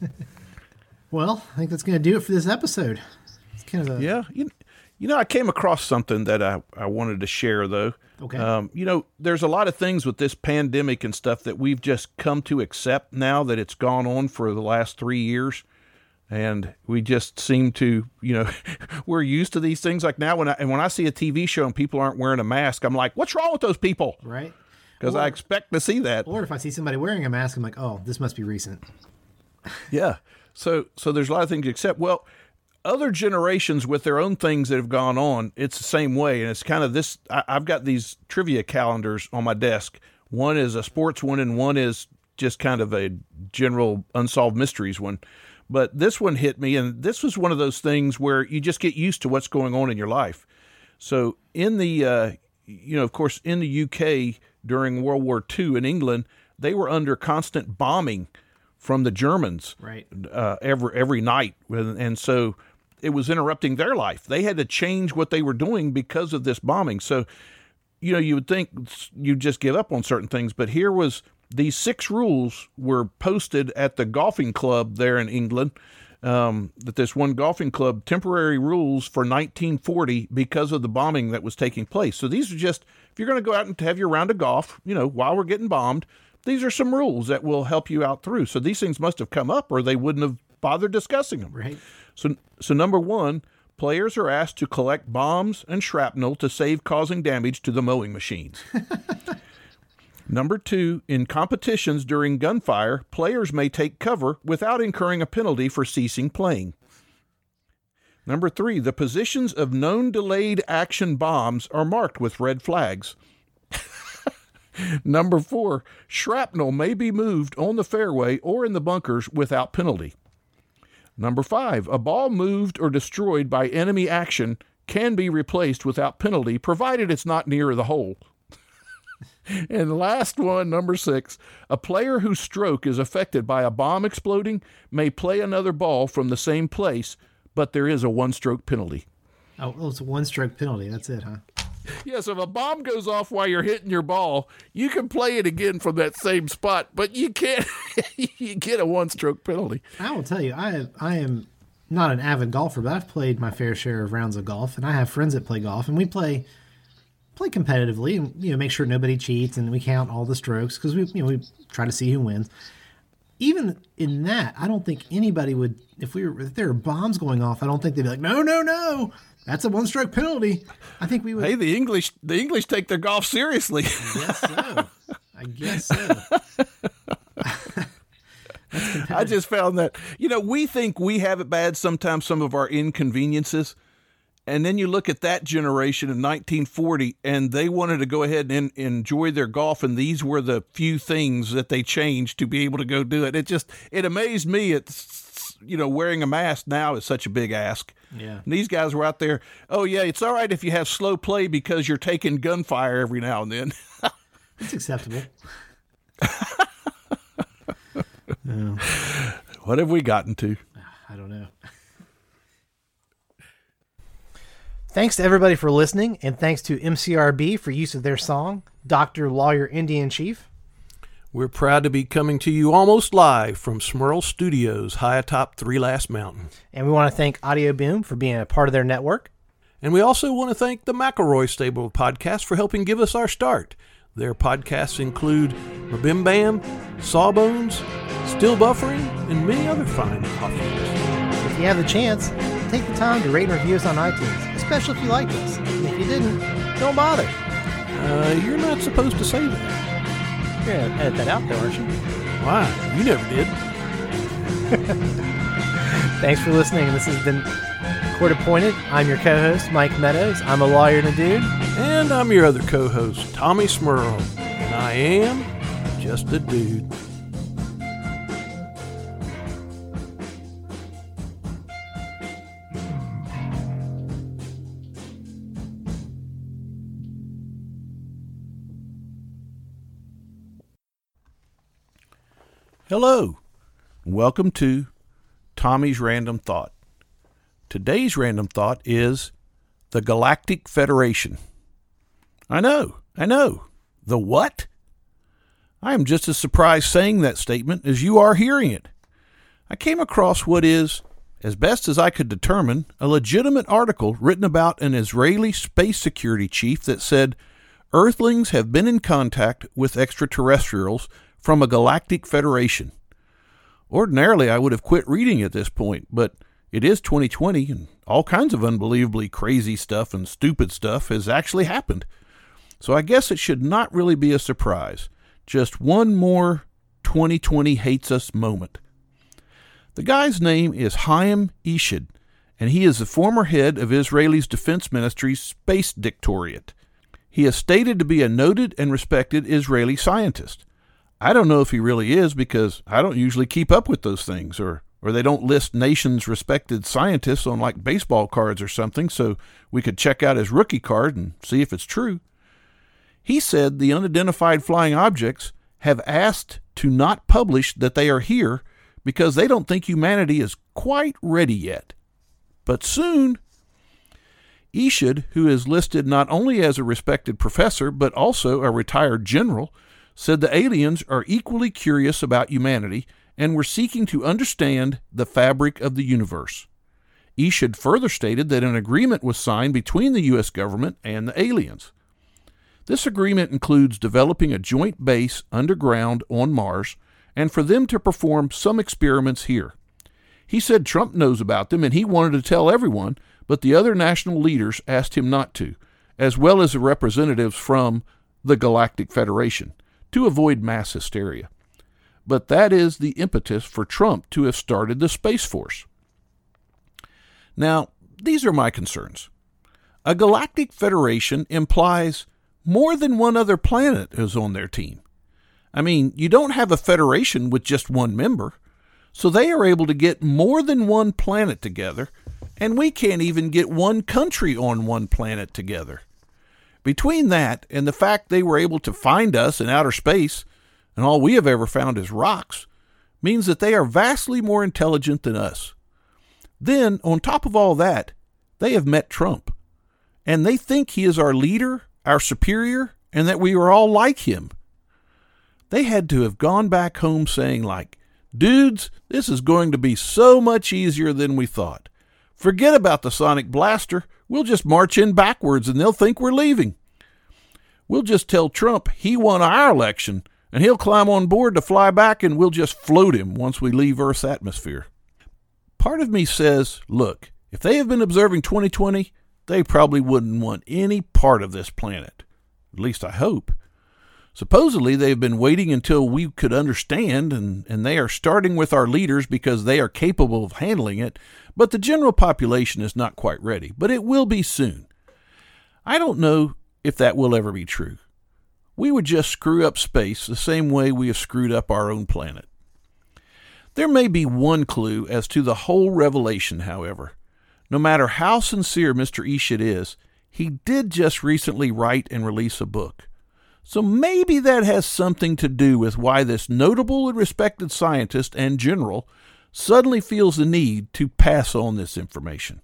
Well, I think that's going to do it for this episode. It's kind of yeah. I came across something that I wanted to share, though. Okay. There's a lot of things with this pandemic and stuff that we've just come to accept now that it's gone on for the last 3 years. And we just seem to, we're used to these things. Like now when I see a TV show and people aren't wearing a mask, I'm like, what's wrong with those people? Right. Because I expect to see that. Or if I see somebody wearing a mask, I'm like, oh, this must be recent. Yeah. So there's a lot of things to accept. Well, other generations with their own things that have gone on, it's the same way. And it's kind of this, I've got these trivia calendars on my desk. One is a sports one, and one is just kind of a general unsolved mysteries one. But this one hit me, and this was one of those things where you just get used to what's going on in your life. So in the, of course, in the UK during World War II in England, they were under constant bombing from the Germans, right? Every night, and so it was interrupting their life. They had to change what they were doing because of this bombing. So, you would think you'd just give up on certain things, but here was these 6 rules were posted at the golfing club there in England. That this one golfing club, temporary rules for 1940 because of the bombing that was taking place. So these are just, if you're going to go out and have your round of golf, while we're getting bombed, these are some rules that will help you out through. So these things must have come up or they wouldn't have bothered discussing them. Right. So number 1, players are asked to collect bombs and shrapnel to save causing damage to the mowing machines. Number 2, in competitions during gunfire, players may take cover without incurring a penalty for ceasing playing. Number 3, the positions of known delayed action bombs are marked with red flags. Number 4, shrapnel may be moved on the fairway or in the bunkers without penalty. Number 5, a ball moved or destroyed by enemy action can be replaced without penalty, provided it's not near the hole. And the last one, number 6, a player whose stroke is affected by a bomb exploding may play another ball from the same place, but there is a one-stroke penalty. Oh, it's a one-stroke penalty. That's it, huh? Yes, if a bomb goes off while you're hitting your ball, you can play it again from that same spot, but you can't. You get a one-stroke penalty. I will tell you, I am not an avid golfer, but I've played my fair share of rounds of golf, and I have friends that play golf, and we play competitively, and make sure nobody cheats, and we count all the strokes because we try to see who wins. Even in that, I don't think anybody would, if there were bombs going off, I don't think they'd be like, no, that's a one-stroke penalty. I think we would. Hey, the English take their golf seriously. I guess so. I just found that, we think we have it bad sometimes, some of our inconveniences. And then you look at that generation in 1940, and they wanted to go ahead and enjoy their golf, and these were the few things that they changed to be able to go do it. It amazed me. It's, wearing a mask now is such a big ask. Yeah. And these guys were out there, oh, yeah, it's all right if you have slow play because you're taking gunfire every now and then. It's acceptable. No. What have we gotten to? I don't know. Thanks to everybody for listening, and thanks to MCRB for use of their song, Dr. Lawyer Indian Chief. We're proud to be coming to you almost live from Smurl Studios, high atop Three Last Mountain. And we want to thank Audio Boom for being a part of their network. And we also want to thank the McElroy Stable Podcast for helping give us our start. Their podcasts include Mabim Bam, Sawbones, Still Buffering, and many other fine offerings. If you have the chance, take the time to rate and review us on iTunes, especially if you liked us. And if you didn't, don't bother. You're not supposed to say that. You're going to edit that out, though, aren't you? Why? You never did. Thanks for listening. This has been Court Appointed. I'm your co-host, Mike Meadows. I'm a lawyer and a dude. And I'm your other co-host, Tommy Smurl. And I am just a dude. Hello, welcome to Tommy's Random Thought. Today's random thought is the Galactic Federation. I know. The what? I am just as surprised saying that statement as you are hearing it. I came across what is, as best as I could determine, a legitimate article written about an Israeli space security chief that said, Earthlings have been in contact with extraterrestrials from a galactic federation. Ordinarily, I would have quit reading at this point, but it is 2020, and all kinds of unbelievably crazy stuff and stupid stuff has actually happened. So I guess it should not really be a surprise. Just one more 2020 hates us moment. The guy's name is Chaim Eshad, and he is the former head of Israel's Defense Ministry's Space Directorate. He is stated to be a noted and respected Israeli scientist. I don't know if he really is because I don't usually keep up with those things, or they don't list nations' respected scientists on like baseball cards or something, so we could check out his rookie card and see if it's true. He said the unidentified flying objects have asked to not publish that they are here because they don't think humanity is quite ready yet. But soon. Eshad, who is listed not only as a respected professor but also a retired general, said the aliens are equally curious about humanity and were seeking to understand the fabric of the universe. Eshad further stated that an agreement was signed between the U.S. government and the aliens. This agreement includes developing a joint base underground on Mars and for them to perform some experiments here. He said Trump knows about them and he wanted to tell everyone, but the other national leaders asked him not to, as well as the representatives from the Galactic Federation, to avoid mass hysteria. But that is the impetus for Trump to have started the Space Force. Now, these are my concerns. A galactic federation implies more than one other planet is on their team. I mean, you don't have a federation with just one member, so they are able to get more than one planet together, and we can't even get one country on one planet together. Between that and the fact they were able to find us in outer space, and all we have ever found is rocks, means that they are vastly more intelligent than us. Then, on top of all that, they have met Trump, and they think he is our leader, our superior, and that we are all like him. They had to have gone back home saying like, dudes, this is going to be so much easier than we thought. Forget about the sonic blaster. We'll just march in backwards and they'll think we're leaving. We'll just tell Trump he won our election and he'll climb on board to fly back and we'll just float him once we leave Earth's atmosphere. Part of me says, look, if they have been observing 2020, they probably wouldn't want any part of this planet. At least I hope. Supposedly, they have been waiting until we could understand, and they are starting with our leaders because they are capable of handling it, but the general population is not quite ready. But it will be soon. I don't know if that will ever be true. We would just screw up space the same way we have screwed up our own planet. There may be one clue as to the whole revelation, however. No matter how sincere Mr. Ishit is, he did just recently write and release a book. So maybe that has something to do with why this notable and respected scientist and general suddenly feels the need to pass on this information.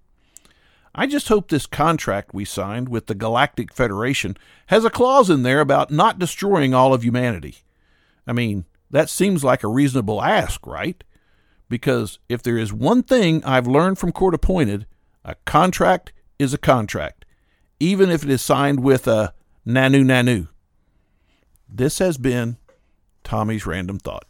I just hope this contract we signed with the Galactic Federation has a clause in there about not destroying all of humanity. I mean, that seems like a reasonable ask, right? Because if there is one thing I've learned from Court Appointed, a contract is a contract, even if it is signed with a nanu. This has been Tommy's Random Thought.